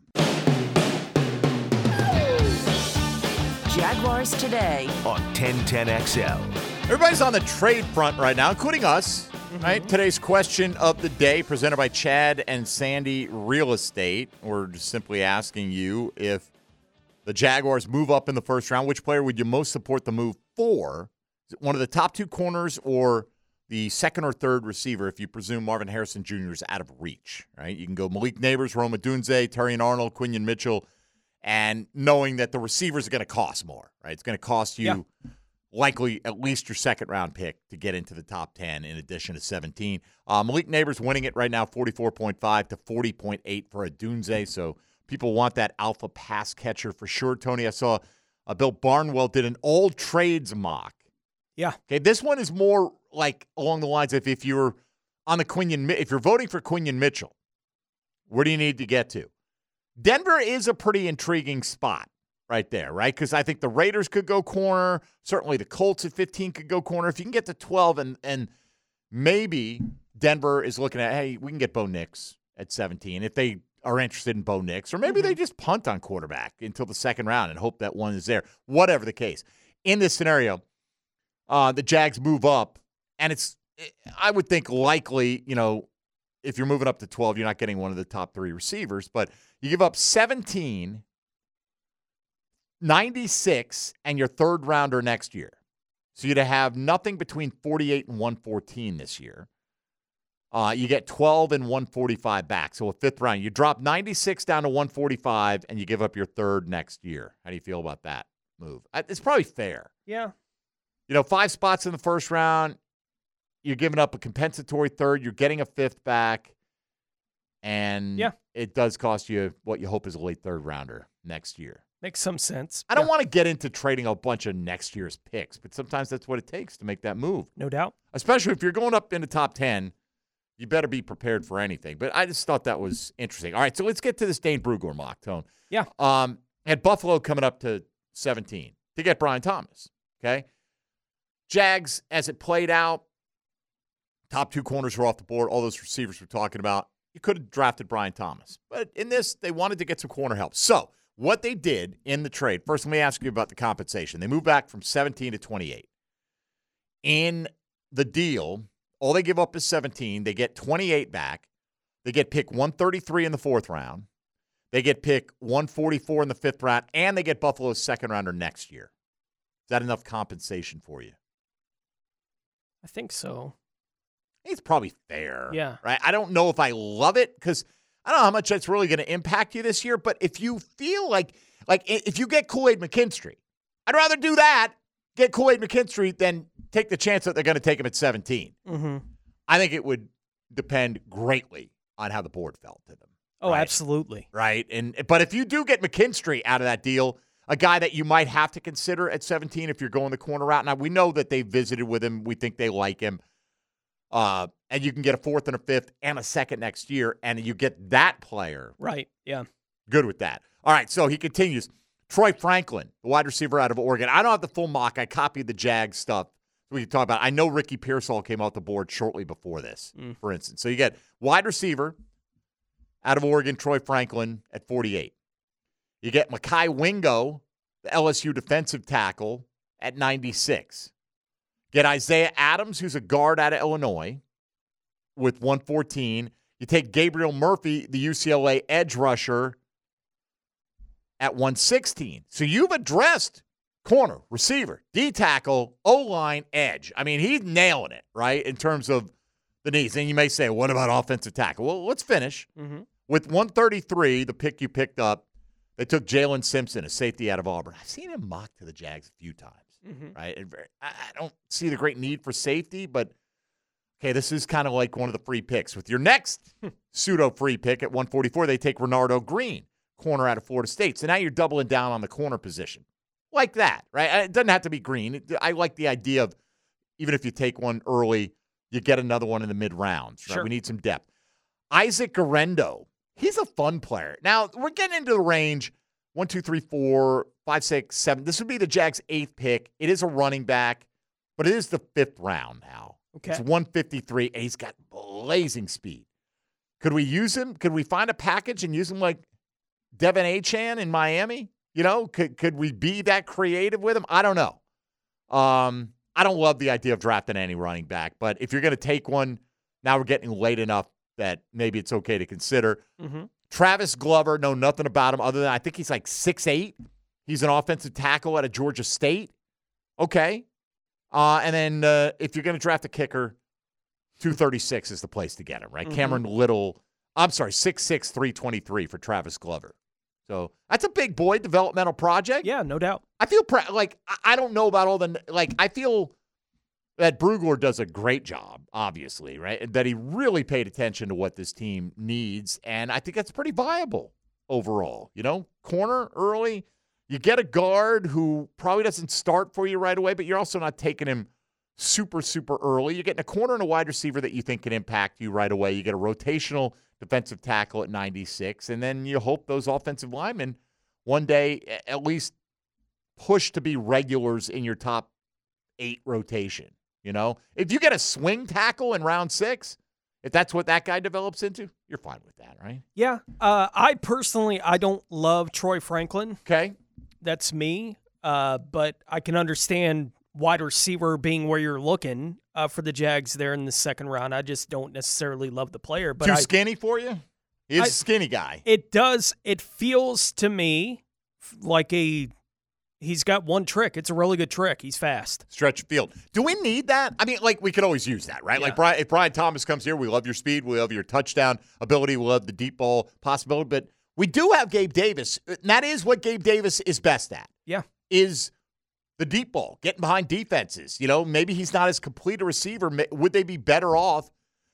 [SPEAKER 13] Jaguars Today
[SPEAKER 3] on 1010XL.
[SPEAKER 4] Everybody's on the trade front right now, including us. Right? Today's question of the day presented by Chad and Sandy Real Estate. We're just simply asking you, if the Jaguars move up in the first round, which player would you most support the move for? Is it one of the top two corners or the second or third receiver if you presume Marvin Harrison Jr. is out of reach? Right? You can go Malik Neighbors, Rome Odunze, Terrion Arnold, Quinion Mitchell, and knowing that the receivers are going to cost more. Right? It's going to cost you likely at least your second-round pick to get into the top 10 in addition to 17. Malik Neighbors winning it right now, 44.5 to 40.8 for Odunze, so people want that alpha pass catcher for sure. Tony, I saw Bill Barnwell did an all trades mock.
[SPEAKER 5] Yeah.
[SPEAKER 4] Okay, this one is more like along the lines of if you're on the if you're voting for Quinion Mitchell, where do you need to get to? Denver is a pretty intriguing spot right there, right? Because I think the Raiders could go corner. Certainly the Colts at 15 could go corner. If you can get to 12 and maybe Denver is looking at, hey, we can get Bo Nix at 17 if they are interested in Bo Nix, or maybe they just punt on quarterback until the second round and hope that one is there. Whatever the case. In this scenario, the Jags move up, and I would think likely, if you're moving up to 12, you're not getting one of the top three receivers, but you give up 17, 96, and your third rounder next year. So you'd have nothing between 48 and 114 this year. You get 12 and 145 back, so a fifth round. You drop 96 down to 145, and you give up your third next year. How do you feel about that move? It's probably fair.
[SPEAKER 5] Yeah.
[SPEAKER 4] 5 spots in the first round. You're giving up a compensatory third. You're getting a fifth back, and it does cost you what you hope is a late third rounder next year.
[SPEAKER 5] Makes some sense.
[SPEAKER 4] I don't want to get into trading a bunch of next year's picks, but sometimes that's what it takes to make that move.
[SPEAKER 5] No doubt. Especially
[SPEAKER 4] if you're going up in the top 10. You better be prepared for anything. But I just thought that was interesting. All right, so let's get to this Dane Brugler mock, Tone.
[SPEAKER 5] Yeah.
[SPEAKER 4] Had Buffalo coming up to 17 to get Brian Thomas, okay? Jags, as it played out, top two corners were off the board. All those receivers we're talking about. You could have drafted Brian Thomas. But in this, they wanted to get some corner help. So what they did in the trade, first let me ask you about the compensation. They moved back from 17 to 28. In the deal, all they give up is 17. They get 28 back. They get pick 133 in the fourth round. They get pick 144 in the fifth round, and they get Buffalo's second rounder next year. Is that enough compensation for you?
[SPEAKER 5] I think so.
[SPEAKER 4] It's probably fair.
[SPEAKER 5] Yeah.
[SPEAKER 4] Right? I don't know if I love it because I don't know how much that's really going to impact you this year, but if you feel like if you get Kool-Aid McKinstry, I'd rather do that, get Kool-Aid McKinstry, than take the chance that they're going to take him at 17.
[SPEAKER 5] Mm-hmm.
[SPEAKER 4] I think it would depend greatly on how the board felt to them.
[SPEAKER 5] Oh,
[SPEAKER 4] right?
[SPEAKER 5] Absolutely.
[SPEAKER 4] Right. But if you do get McKinstry out of that deal, a guy that you might have to consider at 17 if you're going the corner route. Now, we know that they visited with him. We think they like him. And you can get a fourth and a fifth and a second next year, and you get that player.
[SPEAKER 5] Right. Yeah.
[SPEAKER 4] Good with that. All right. So he continues. Troy Franklin, the wide receiver out of Oregon. I don't have the full mock. I copied the Jag stuff. We can talk about it. I know Ricky Pearsall came off the board shortly before this, for instance. So you get wide receiver out of Oregon, Troy Franklin at 48. You get Mekhi Wingo, the LSU defensive tackle, at 96. Get Isaiah Adams, who's a guard out of Illinois, with 114. You take Gabriel Murphy, the UCLA edge rusher, at 116. So you've addressed corner, receiver, D-tackle, O-line, edge. I mean, he's nailing it, right, in terms of the needs. And you may say, what about offensive tackle? Well, let's finish.
[SPEAKER 5] Mm-hmm.
[SPEAKER 4] With 133, the pick you picked up, they took Jalen Simpson, a safety out of Auburn. I've seen him mocked to the Jags a few times. right? And I don't see the great need for safety, but okay, this is kind of like one of the free picks. With your next pseudo-free pick at 144, they take Renardo Green, corner out of Florida State. So now you're doubling down on the corner position. Like that, right? It doesn't have to be Green. I like the idea of even if you take one early, you get another one in the mid-rounds, right?
[SPEAKER 5] Sure.
[SPEAKER 4] We need some depth. Isaac Garendo, he's a fun player. Now, we're getting into the range 1, 2, 3, 4, 5, 6, 7. This would be the Jags' 8th pick. It is a running back, but it is the 5th round now.
[SPEAKER 5] Okay.
[SPEAKER 4] It's 153, and he's got blazing speed. Could we use him? Could we find a package and use him like Devin Achane in Miami? You know, could we be that creative with him? I don't know. I don't love the idea of drafting any running back, but if you're going to take one, now we're getting late enough that maybe it's okay to consider. Travis Glover, know nothing about him other than I think he's like 6'8". He's an offensive tackle out of Georgia State. Okay. And then if you're going to draft a kicker, 236 is the place to get him, right? Cameron Little, 6'6", 323 for Travis Glover. So that's a big boy developmental project.
[SPEAKER 5] Yeah, no doubt.
[SPEAKER 4] I feel I don't know about all the I feel that Brugler does a great job, obviously, right? That he really paid attention to what this team needs, and I think that's pretty viable overall. You know, corner early, you get a guard who probably doesn't start for you right away, but you're also not taking him super, super early. You're getting a corner and a wide receiver that you think can impact you right away. You get a rotational defensive tackle at 96, and then you hope those offensive linemen one day at least push to be regulars in your top 8 rotation. You know, if you get a swing tackle in round 6, if that's what that guy develops into, you're fine with that, right?
[SPEAKER 5] Yeah. I don't love Troy Franklin.
[SPEAKER 4] Okay.
[SPEAKER 5] That's me. But I can understand wide receiver being where you're looking for the Jags there in the second round. I just don't necessarily love the player. But
[SPEAKER 4] Too skinny for you? He's a skinny guy.
[SPEAKER 5] It does. It feels to me like he's got one trick. It's a really good trick. He's fast.
[SPEAKER 4] Stretch field. Do we need that? I mean, we could always use that, right?
[SPEAKER 5] Yeah.
[SPEAKER 4] Like if Brian Thomas comes here, we love your speed. We love your touchdown ability. We love the deep ball possibility. But we do have Gabe Davis. And that is what Gabe Davis is best at.
[SPEAKER 5] Yeah.
[SPEAKER 4] Is the deep ball, getting behind defenses. You know, maybe he's not as complete a receiver. Would they be better off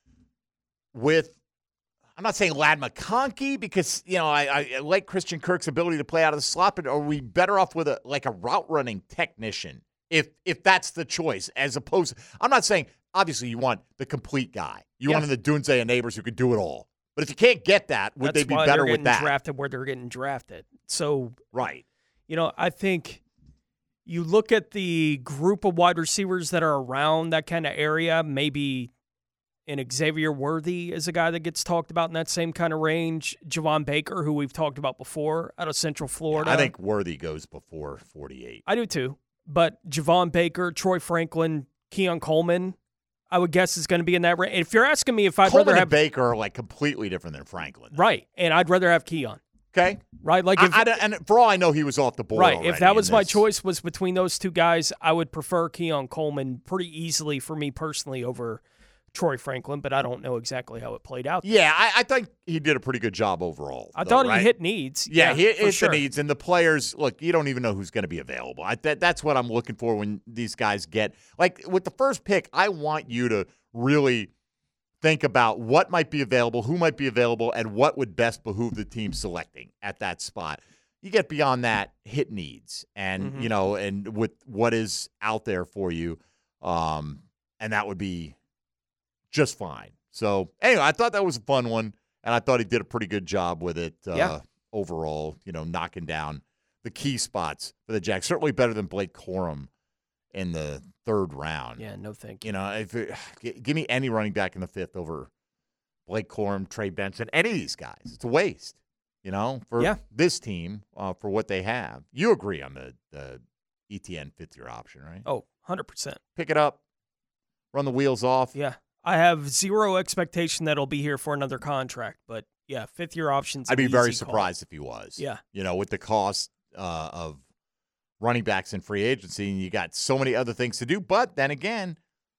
[SPEAKER 4] with, I'm not saying Ladd McConkey because, you know, I like Christian Kirk's ability to play out of the slot, but are we better off with a route running technician if that's the choice, as opposed to, I'm not saying, obviously you want the complete guy. You want the Dunze and Neighbors who could do it all. But if you can't get that, would they be better with that?
[SPEAKER 5] That's why they're getting drafted where they're getting drafted. So,
[SPEAKER 4] right.
[SPEAKER 5] You know, I think you look at the group of wide receivers that are around that kind of area, maybe an Xavier Worthy is a guy that gets talked about in that same kind of range. Javon Baker, who we've talked about before, out of Central Florida.
[SPEAKER 4] Yeah, I think Worthy goes before 48.
[SPEAKER 5] I do too. But Javon Baker, Troy Franklin, Keon Coleman, I would guess is going to be in that range. If you're asking me if I'd
[SPEAKER 4] Coleman
[SPEAKER 5] rather have
[SPEAKER 4] and Baker are like completely different than Franklin.
[SPEAKER 5] Right. And I'd rather have Keon.
[SPEAKER 4] Okay.
[SPEAKER 5] Right. Like
[SPEAKER 4] and for all I know, he was off the board.
[SPEAKER 5] Right. If that was my choice was between those two guys, I would prefer Keon Coleman pretty easily for me personally over Troy Franklin, but I don't know exactly how it played out.
[SPEAKER 4] Yeah, I think he did a pretty good job overall.
[SPEAKER 5] I thought he hit needs.
[SPEAKER 4] Yeah, he hit the needs. And the players, look, you don't even know who's going to be available. That's what I'm looking for when these guys get. Like, with the first pick, I want you to really think about what might be available, who might be available, and what would best behoove the team selecting at that spot. You get beyond that, hit needs. And, you know, and with what is out there for you, and that would be just fine. So, anyway, I thought that was a fun one, and I thought he did a pretty good job with it overall, you know, knocking down the key spots for the Jags. Certainly better than Blake Corum in the 3rd round.
[SPEAKER 5] Yeah, no thank you.
[SPEAKER 4] You know, give me any running back in the 5th over Blake Corum, Trey Benson, any of these guys. It's a waste, you know, for this team, for what they have. You agree on the ETN 5th-year option, right?
[SPEAKER 5] Oh, 100%.
[SPEAKER 4] Pick it up, run the wheels off.
[SPEAKER 5] Yeah. I have zero expectation that he'll be here for another contract, but yeah, 5th-year options.
[SPEAKER 4] I'd be very surprised if he was.
[SPEAKER 5] Yeah.
[SPEAKER 4] You know, with the cost of running backs in free agency, and you got so many other things to do. But then again,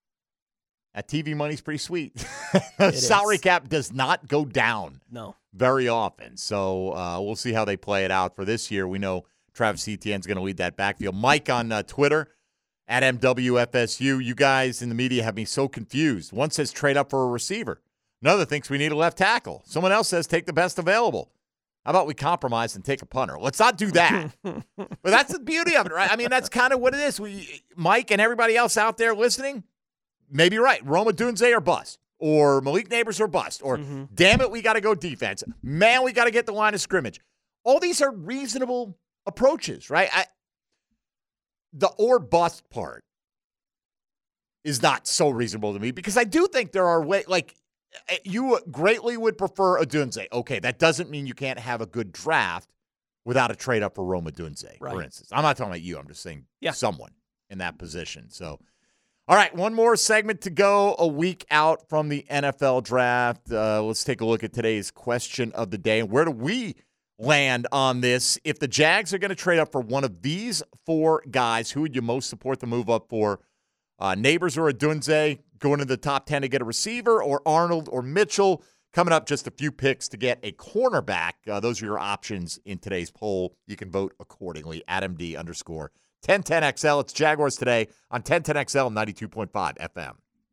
[SPEAKER 4] that TV money's pretty sweet. Salary cap does not go down very often. So we'll see how they play it out for this year. We know Travis Etienne's going to lead that backfield. Mike on Twitter at MWFSU. You guys in the media have me so confused. One says trade up for a receiver. Another thinks we need a left tackle. Someone else says take the best available. How about we compromise and take a punter? Let's not do that. But that's the beauty of it, right? I mean, that's kind of what it is. Mike and everybody else out there listening, maybe right. Rome Odunze or bust. Or Malik Neighbors or bust. Or, damn it, we got to go defense. Man, we got to get the line of scrimmage. All these are reasonable approaches, right? The or bust part is not so reasonable to me because I do think there are ways, like, you greatly would prefer Odunze. Okay, that doesn't mean you can't have a good draft without a trade up for Rome Odunze, for instance. I'm not talking about you. I'm just saying someone in that position. So, all right, one more segment to go, a week out from the NFL draft. Let's take a look at today's question of the day. Where do we land on this? If the Jags are going to trade up for one of these four guys, who would you most support the move up for? Neighbors or Odunze going to the top 10 to get a receiver, or Arnold or Mitchell? Coming up, just a few picks to get a cornerback. Those are your options in today's poll. You can vote accordingly. AdamD_1010XL. It's Jaguars Today on 1010XL 92.5 FM.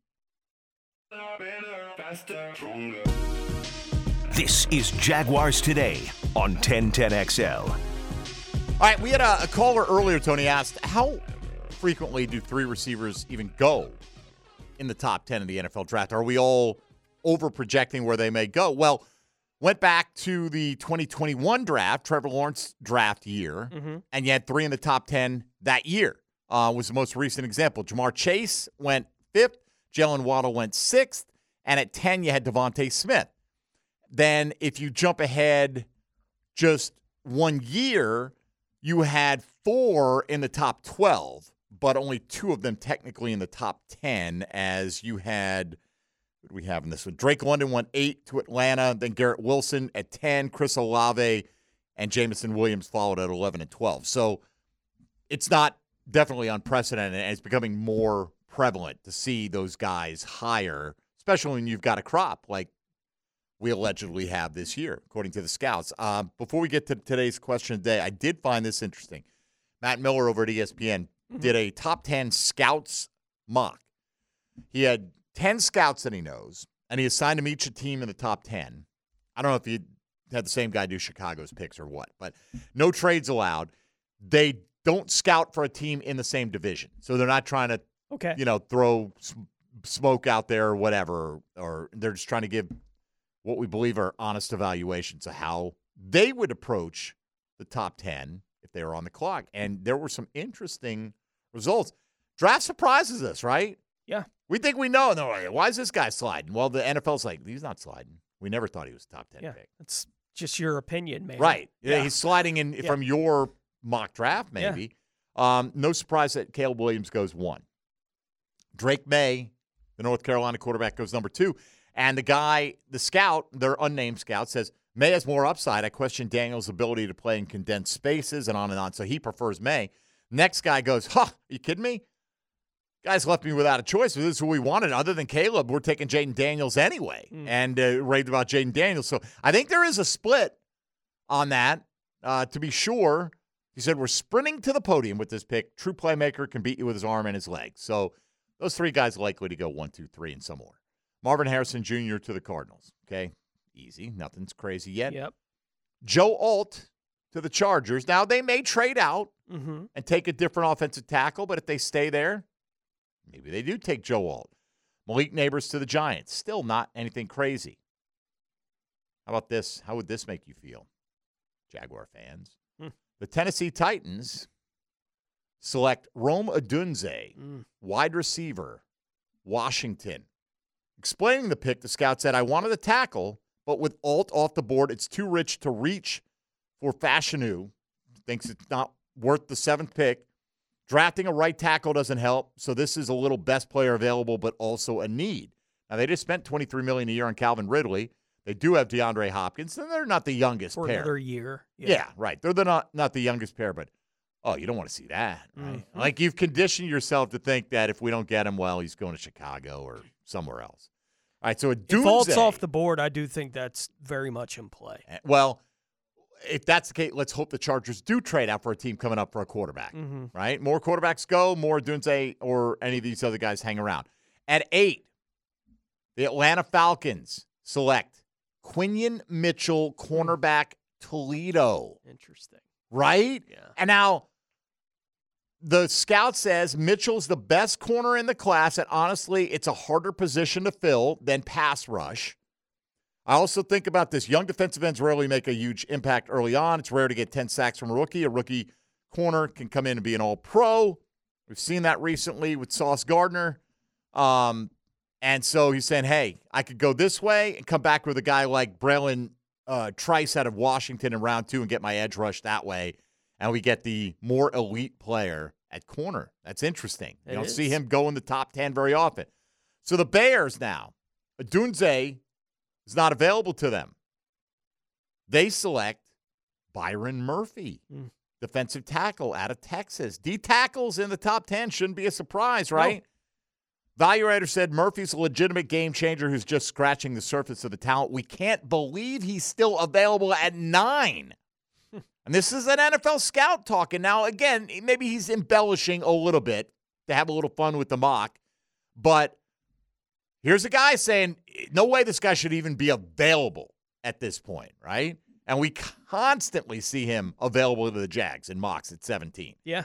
[SPEAKER 3] This is Jaguars Today on 1010XL.
[SPEAKER 4] All right, we had a caller earlier, Tony, asked, how frequently do three receivers even go in the top 10 of the NFL draft? Are we all over-projecting where they may go? Well, went back to the 2021 draft, Trevor Lawrence draft year, and you had three in the top 10 that year. Was the most recent example. Jamar Chase went 5th, Jalen Waddle went 6th, and at 10 you had Devontae Smith. Then if you jump ahead just 1 year, you had 4 in the top 12, but only 2 of them technically in the top 10, as you had, what do we have in this one? Drake London went 8 to Atlanta, then Garrett Wilson at 10, Chris Olave and Jameson Williams followed at 11 and 12. So it's not definitely unprecedented, and it's becoming more prevalent to see those guys higher, especially when you've got a crop like we allegedly have this year, according to the scouts. Before we get to today's question of the day, I did find this interesting. Matt Miller over at ESPN did a top 10 scouts mock. He had 10 scouts that he knows, and he assigned them each a team in the top 10. I don't know if he had the same guy do Chicago's picks or what, but no trades allowed. They don't scout for a team in the same division, so they're not trying to, throw smoke out there or whatever, or they're just trying to give what we believe are honest evaluations of how they would approach the top 10 if they were on the clock. And there were some interesting results. Draft surprises us, right?
[SPEAKER 5] Yeah.
[SPEAKER 4] We think we know. And they're like, why is this guy sliding? Well, the NFL's like, he's not sliding. We never thought he was a top 10 pick.
[SPEAKER 5] It's just your opinion, man.
[SPEAKER 4] Right. Yeah. He's sliding in from your mock draft, maybe. Yeah. No surprise that Caleb Williams goes 1. Drake May, the North Carolina quarterback, goes number 2. And the scout, their unnamed scout, says, May has more upside. I question Daniel's ability to play in condensed spaces and on and on. So he prefers May. Next guy goes, are you kidding me? Guys left me without a choice. This is who we wanted. Other than Caleb, we're taking Jaden Daniels anyway. And raved about Jaden Daniels. So I think there is a split on that, to be sure. He said, we're sprinting to the podium with this pick. True playmaker can beat you with his arm and his legs. So those 3 guys are likely to go 1, 2, 3 and some more. Marvin Harrison Jr. to the Cardinals. Okay, easy. Nothing's crazy yet.
[SPEAKER 5] Yep.
[SPEAKER 4] Joe Alt to the Chargers. Now, they may trade out and take a different offensive tackle, but if they stay there, maybe they do take Joe Alt. Malik Neighbors to the Giants. Still not anything crazy. How about this? How would this make you feel, Jaguar fans? The Tennessee Titans select Rome Odunze, wide receiver, Washington. Explaining the pick, the scout said, I wanted a tackle, but with Alt off the board, it's too rich to reach for Fashanu. Thinks it's not worth the 7th pick. Drafting a right tackle doesn't help, so this is a little best player available, but also a need. Now, they just spent $23 million a year on Calvin Ridley. They do have DeAndre Hopkins, and they're not the youngest
[SPEAKER 5] for
[SPEAKER 4] pair.
[SPEAKER 5] Another year.
[SPEAKER 4] Yeah, right. They're not the youngest pair, but, you don't want to see that, right? Like, you've conditioned yourself to think that if we don't get him, well, he's going to Chicago or somewhere else. All right, so Odunze.
[SPEAKER 5] If Alt's off the board, I do think that's very much in play.
[SPEAKER 4] Well, if that's the case, let's hope the Chargers do trade out for a team coming up for a quarterback, right? More quarterbacks go, more Dunze or any of these other guys hang around. At 8, the Atlanta Falcons select Quinion Mitchell, cornerback, Toledo.
[SPEAKER 5] Interesting.
[SPEAKER 4] Right?
[SPEAKER 5] Yeah.
[SPEAKER 4] And now the scout says Mitchell's the best corner in the class, and honestly, it's a harder position to fill than pass rush. I also think about this. Young defensive ends rarely make a huge impact early on. It's rare to get 10 sacks from a rookie. A rookie corner can come in and be an all-pro. We've seen that recently with Sauce Gardner. And so he's saying, hey, I could go this way and come back with a guy like Braylon Trice out of Washington in round 2 and get my edge rush that way. And we get the more elite player at corner. That's interesting. You don't see him go in the top 10 very often. So the Bears now, Dunze is not available to them. They select Byron Murphy, defensive tackle out of Texas. D tackles in the top 10 shouldn't be a surprise, right? No. Valuator said Murphy's a legitimate game changer who's just scratching the surface of the talent. We can't believe he's still available at 9. And this is an NFL scout talking. Now, again, maybe he's embellishing a little bit to have a little fun with the mock. But here's a guy saying, no way this guy should even be available at this point, right? And we constantly see him available to the Jags in mocks at 17.
[SPEAKER 5] Yeah.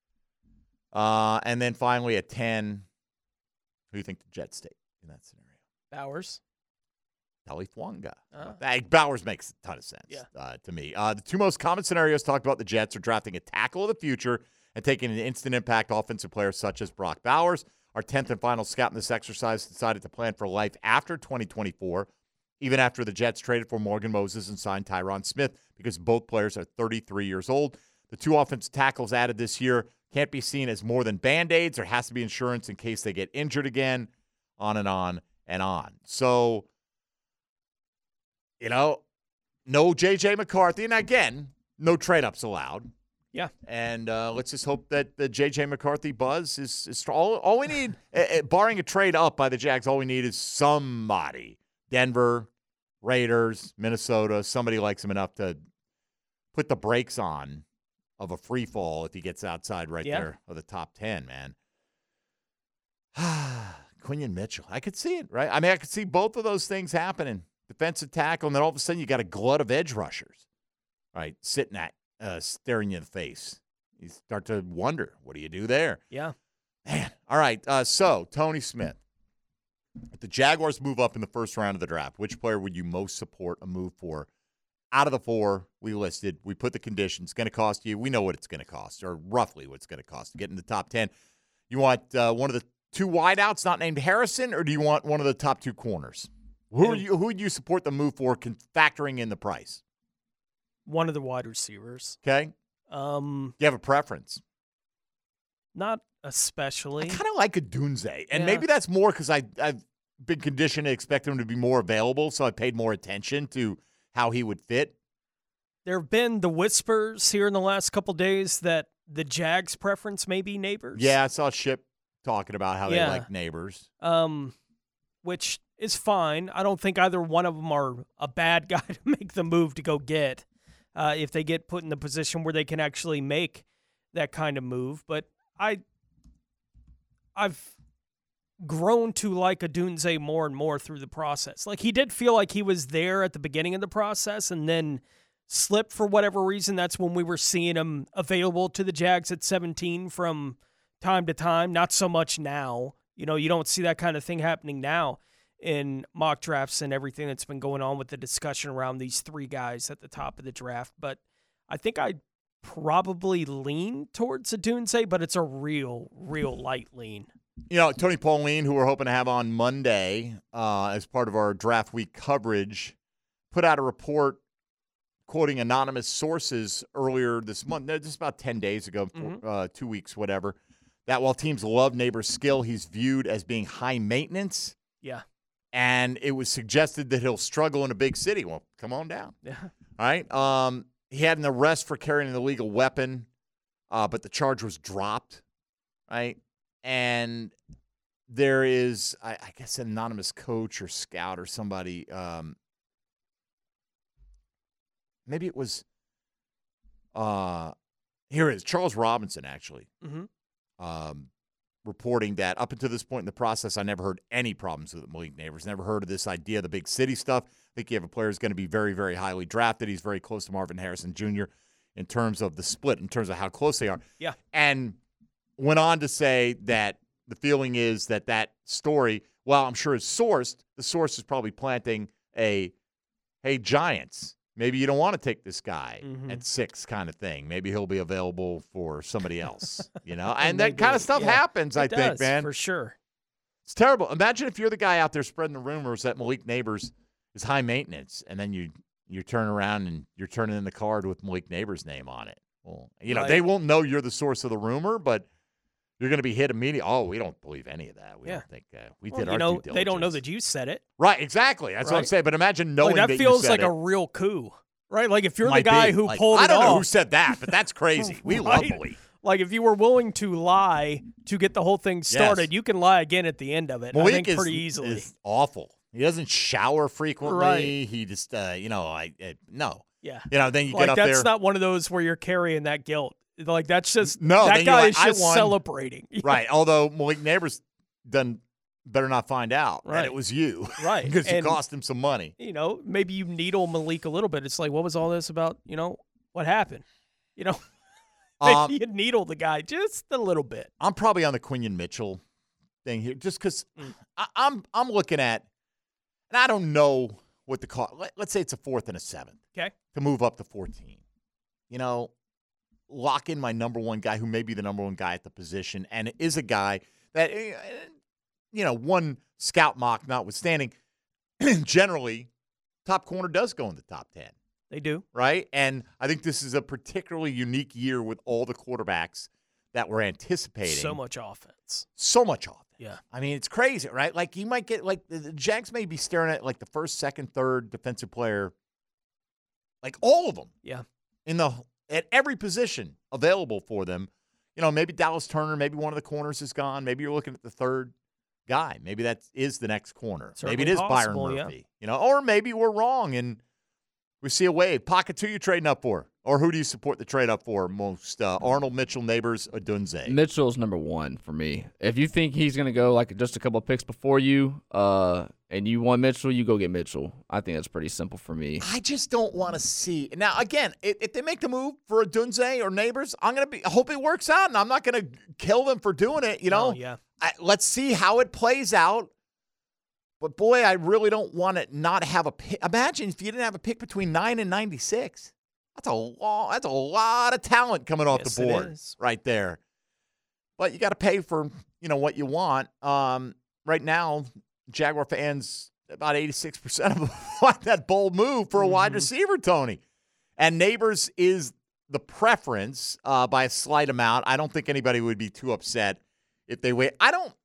[SPEAKER 4] And then finally at 10, who do you think the Jets take in that scenario?
[SPEAKER 5] Bowers.
[SPEAKER 4] Talifwanga. Bowers makes a ton of sense to me. The two most common scenarios talked about the Jets are drafting a tackle of the future and taking an instant impact offensive player such as Brock Bowers. Our 10th and final scout in this exercise decided to plan for life after 2024, even after the Jets traded for Morgan Moses and signed Tyron Smith, because both players are 33 years old. The 2 offensive tackles added this year can't be seen as more than Band-Aids. There has to be insurance in case they get injured again, on and on and on. So, no J.J. McCarthy. And again, no trade-ups allowed.
[SPEAKER 5] Yeah.
[SPEAKER 4] And let's just hope that the J.J. McCarthy buzz is strong. All we need, barring a trade up by the Jags, all we need is somebody. Denver, Raiders, Minnesota, somebody likes him enough to put the brakes on of a free fall if he gets outside there of the top 10, man. Quinion Mitchell. I could see it, right? I mean, I could see both of those things happening. Defensive tackle, and then all of a sudden you got a glut of edge rushers, right, sitting at staring you in the face. You start to wonder, what do you do there?
[SPEAKER 5] Yeah.
[SPEAKER 4] Man. All right, so Tony Smith. If the Jaguars move up in the first round of the draft, which player would you most support a move for? Out of the 4 we listed, we put the conditions. It's going to cost you. We know what it's going to cost, or roughly what it's going to cost to get in the top 10. You want one of the 2 wideouts not named Harrison, or do you want one of the top 2 corners? Who would you support the move for, factoring in the price?
[SPEAKER 5] One of the wide receivers.
[SPEAKER 4] Okay. Do you have a preference?
[SPEAKER 5] Not especially.
[SPEAKER 4] I kind of like a Dunze, and maybe that's more because I've been conditioned to expect him to be more available, so I paid more attention to how he would fit.
[SPEAKER 5] There have been the whispers here in the last couple days that the Jags' preference may be Neighbors.
[SPEAKER 4] Yeah, I saw Ship talking about how they like Neighbors.
[SPEAKER 5] Which is fine. I don't think either one of them are a bad guy to make the move to go get if they get put in the position where they can actually make that kind of move. But I've grown to like Odunze more and more through the process. Like, he did feel like he was there at the beginning of the process and then slipped for whatever reason. That's when we were seeing him available to the Jags at 17 from time to time. Not so much now. You don't see that kind of thing happening now in mock drafts and everything that's been going on with the discussion around these 3 guys at the top of the draft. But I think I'd probably lean towards Odunze, but it's a real light lean.
[SPEAKER 4] Tony Pauline, who we're hoping to have on Monday as part of our draft week coverage, put out a report quoting anonymous sources earlier this month, just about 10 days ago, 2 weeks, whatever, that while teams love Neighbors' skill, he's viewed as being high maintenance.
[SPEAKER 5] Yeah.
[SPEAKER 4] And it was suggested that he'll struggle in a big city. Well, come on down.
[SPEAKER 5] Yeah.
[SPEAKER 4] All right. He had an arrest for carrying an illegal weapon, but the charge was dropped, right? And there is, I guess, an anonymous coach or scout or somebody. Maybe it was Here it is. Charles Robinson, actually,
[SPEAKER 5] Mm-hmm.
[SPEAKER 4] reporting that up until this point in the process, I never heard any problems with Malik Neighbors. Never heard of this idea of the big city stuff. I think you have a player who's going to be very, very highly drafted. He's very close to Marvin Harrison Jr. in terms of the split, in terms of how close they are.
[SPEAKER 5] Yeah.
[SPEAKER 4] And went on to say that the feeling is that story, while I'm sure it's sourced, the source is probably planting hey, Giants, maybe you don't want to take this guy at 6 kind of thing. Maybe he'll be available for somebody else, And that kind of stuff happens, I think, man.
[SPEAKER 5] For sure.
[SPEAKER 4] It's terrible. Imagine if you're the guy out there spreading the rumors that Malik Neighbors is high maintenance, and then you turn around and you're turning in the card with Malik Neighbors' name on it. Well, they won't know you're the source of the rumor, but you're going to be hit immediately. Oh, we don't believe any of that. We don't think we did our due diligence.
[SPEAKER 5] They don't know that you said it.
[SPEAKER 4] Right, exactly. That's what I'm saying. But imagine knowing that
[SPEAKER 5] feels
[SPEAKER 4] you said
[SPEAKER 5] like
[SPEAKER 4] it.
[SPEAKER 5] a real coup, right? Like if you're the guy who pulled it off.
[SPEAKER 4] I don't know who said that, but that's crazy. We love Malik.
[SPEAKER 5] Like if you were willing to lie to get the whole thing started, you can lie again at the end of it.
[SPEAKER 4] Malik
[SPEAKER 5] I think pretty easily.
[SPEAKER 4] Is awful. He doesn't shower frequently.
[SPEAKER 5] Right.
[SPEAKER 4] He just, no.
[SPEAKER 5] Yeah.
[SPEAKER 4] Then you get up there.
[SPEAKER 5] That's not one of those where you're carrying that guilt. Like that's just
[SPEAKER 4] no.
[SPEAKER 5] That guy is just celebrating.
[SPEAKER 4] Right. Although Malik Neighbors better not find out that it was you.
[SPEAKER 5] Right.
[SPEAKER 4] Because you cost him some money.
[SPEAKER 5] Maybe you needle Malik a little bit. It's like, what was all this about? What happened? Maybe you needle the guy just a little bit.
[SPEAKER 4] I'm probably on the Quinion Mitchell thing here, just because I'm looking at, and I don't know what the call. Let's say it's a 4th and a 7th.
[SPEAKER 5] Okay.
[SPEAKER 4] To move up to 14. Lock in my number one guy who may be the number one guy at the position, and it is a guy that, one scout mock notwithstanding, generally, top corner does go in the top 10.
[SPEAKER 5] They do.
[SPEAKER 4] Right? And I think this is a particularly unique year with all the quarterbacks that we're anticipating.
[SPEAKER 5] So much offense.
[SPEAKER 4] Yeah. I mean, it's crazy, right? Like, you might get, the Jags may be staring at, the first, second, third defensive player, all of them.
[SPEAKER 5] Yeah.
[SPEAKER 4] At every position available for them. Maybe Dallas Turner, maybe one of the corners is gone. Maybe you're looking at the third guy. Maybe that is the next corner.
[SPEAKER 5] Certainly
[SPEAKER 4] maybe it is
[SPEAKER 5] possible,
[SPEAKER 4] Byron Murphy. Or maybe we're wrong and we see a wave. Pocket, who you trading up for? Or who do you support the trade up for most? Arnold, Mitchell, Neighbors, Odunze?
[SPEAKER 6] Mitchell's number 1 for me. If you think he's going to go just a couple of picks before you, and you want Mitchell, you go get Mitchell. I think that's pretty simple for me.
[SPEAKER 4] I just don't want to see. Now, again, if they make the move for Odunze or Neighbors, I hope it works out, and I'm not going to kill them for doing it.
[SPEAKER 5] Oh, yeah.
[SPEAKER 4] Let's see how it plays out. But boy, I really don't want to not have a pick. Imagine if you didn't have a pick between 9 and 96. That's a lot of talent coming off the board right there. But you got to pay for what you want. Right now, Jaguar fans, about 86% of them want that bold move for a wide receiver, Tony. And Neighbors is the preference by a slight amount. I don't think anybody would be too upset if they wait.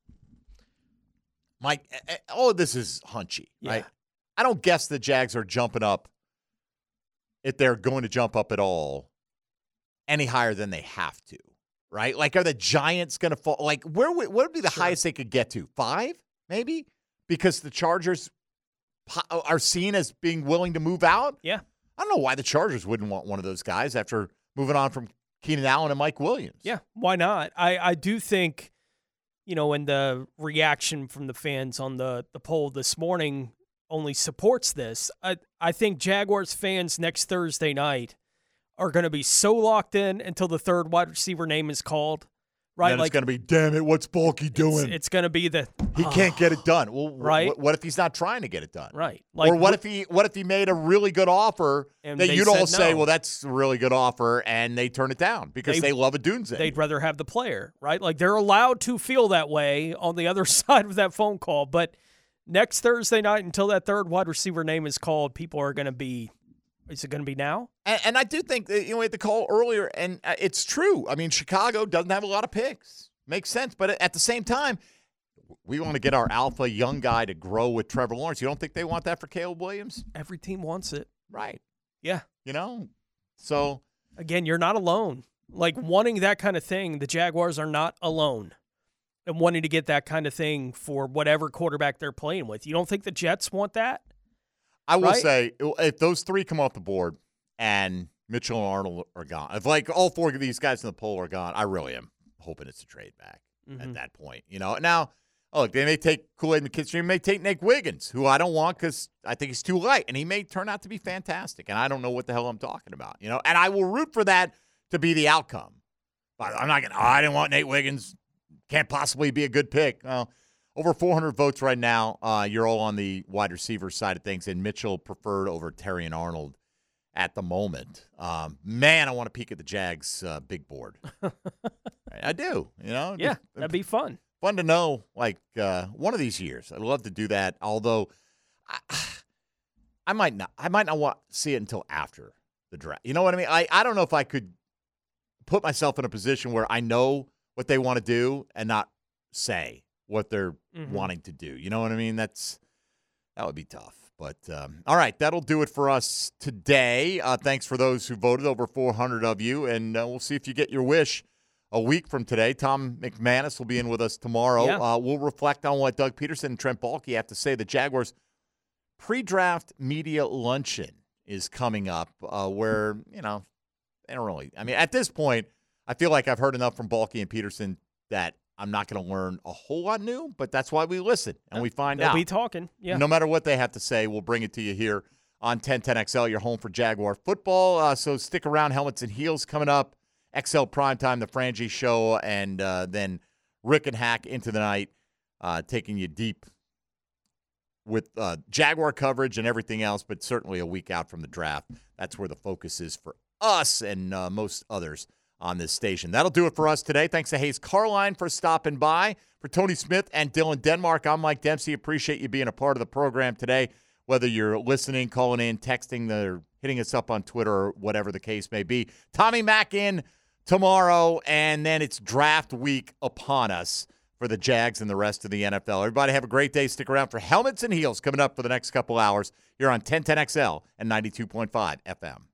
[SPEAKER 4] This is hunchy, right? I don't guess the Jags are jumping up, if they're going to jump up at all, any higher than they have to, right? Are the Giants going to fall? What would be the highest they could get to? 5, maybe? Because the Chargers are seen as being willing to move out?
[SPEAKER 5] Yeah.
[SPEAKER 4] I don't know why the Chargers wouldn't want one of those guys after moving on from Keenan Allen and Mike Williams.
[SPEAKER 5] Yeah, why not? I do think, and the reaction from the fans on the poll this morning only supports this. I think Jaguars fans next Thursday night are going to be so locked in until the third wide receiver name is called. Right?
[SPEAKER 4] Then it's going to be, damn it, what's Bulky doing?
[SPEAKER 5] It's going to be
[SPEAKER 4] he can't get it done. Well,
[SPEAKER 5] right?
[SPEAKER 4] What if he's not trying to get it done?
[SPEAKER 5] Right.
[SPEAKER 4] Or what if he made a really good offer that you'd all say, well, that's a really good offer, and they turn it down because they love Odunze.
[SPEAKER 5] They'd rather have the player, right? They're allowed to feel that way on the other side of that phone call. But next Thursday night, until that third wide receiver name is called, people are going to be, is it going to be now?
[SPEAKER 4] And I do think that, we had the call earlier, and it's true. I mean, Chicago doesn't have a lot of picks. Makes sense. But at the same time, we want to get our alpha young guy to grow with Trevor Lawrence. You don't think they want that for Caleb Williams?
[SPEAKER 5] Every team wants it.
[SPEAKER 4] Right.
[SPEAKER 5] Yeah.
[SPEAKER 4] So.
[SPEAKER 5] Again, you're not alone. Wanting that kind of thing, the Jaguars are not alone. And wanting to get that kind of thing for whatever quarterback they're playing with. You don't think the Jets want that?
[SPEAKER 4] I will say, if those 3 come off the board and, Mitchell and Arnold are gone, if like all four of these guys in the poll are gone, I really am hoping it's a trade back at that point. Now, look, they may take Kool-Aid McKinstry, they may take Nick Wiggins, who I don't want because I think he's too light, and he may turn out to be fantastic, and I don't know what the hell I'm talking about. And I will root for that to be the outcome. But I'm not going to, I didn't want Nate Wiggins, can't possibly be a good pick. Well, over 400 votes right now. You're all on the wide receiver side of things, and Mitchell preferred over Terry and Arnold at the moment. Man, I want to peek at the Jags big board. I do,
[SPEAKER 5] Yeah, that'd be fun.
[SPEAKER 4] Fun to know, like, one of these years. I'd love to do that, although I might not want to see it until after the draft. You know what I mean? I don't know if I could put myself in a position where I know what they want to do and not say what they're wanting to do. You know what I mean? That would be tough. But, all right, that'll do it for us today. Thanks for those who voted, over 400 of you, and we'll see if you get your wish a week from today. Tom McManus will be in with us tomorrow.
[SPEAKER 5] Yeah.
[SPEAKER 4] We'll reflect on what Doug Peterson and Trent Baalke have to say. The Jaguars pre-draft media luncheon is coming up where, they don't really – I mean, at this point, I feel like I've heard enough from Baalke and Peterson that I'm not going to learn a whole lot new, but that's why we listen and we find out.
[SPEAKER 5] They'll be talking, yeah.
[SPEAKER 4] No matter what they have to say, we'll bring it to you here on 1010XL, your home for Jaguar football. So stick around. Helmets and Heels coming up. XL Primetime, the Frangie Show, and then Rick and Hack into the night, taking you deep with Jaguar coverage and everything else, but certainly a week out from the draft. That's where the focus is for us and most others on this station. That'll do it for us today. Thanks to Hayes Carline for stopping by. For Tony Smith and Dylan Denmark, I'm Mike Dempsey. Appreciate you being a part of the program today, whether you're listening, calling in, texting, or hitting us up on Twitter, or whatever the case may be. Tommy Mack in tomorrow, and then it's draft week upon us for the Jags and the rest of the NFL. Everybody have a great day. Stick around for Helmets and Heels coming up for the next couple hours here on 1010XL and 92.5 FM.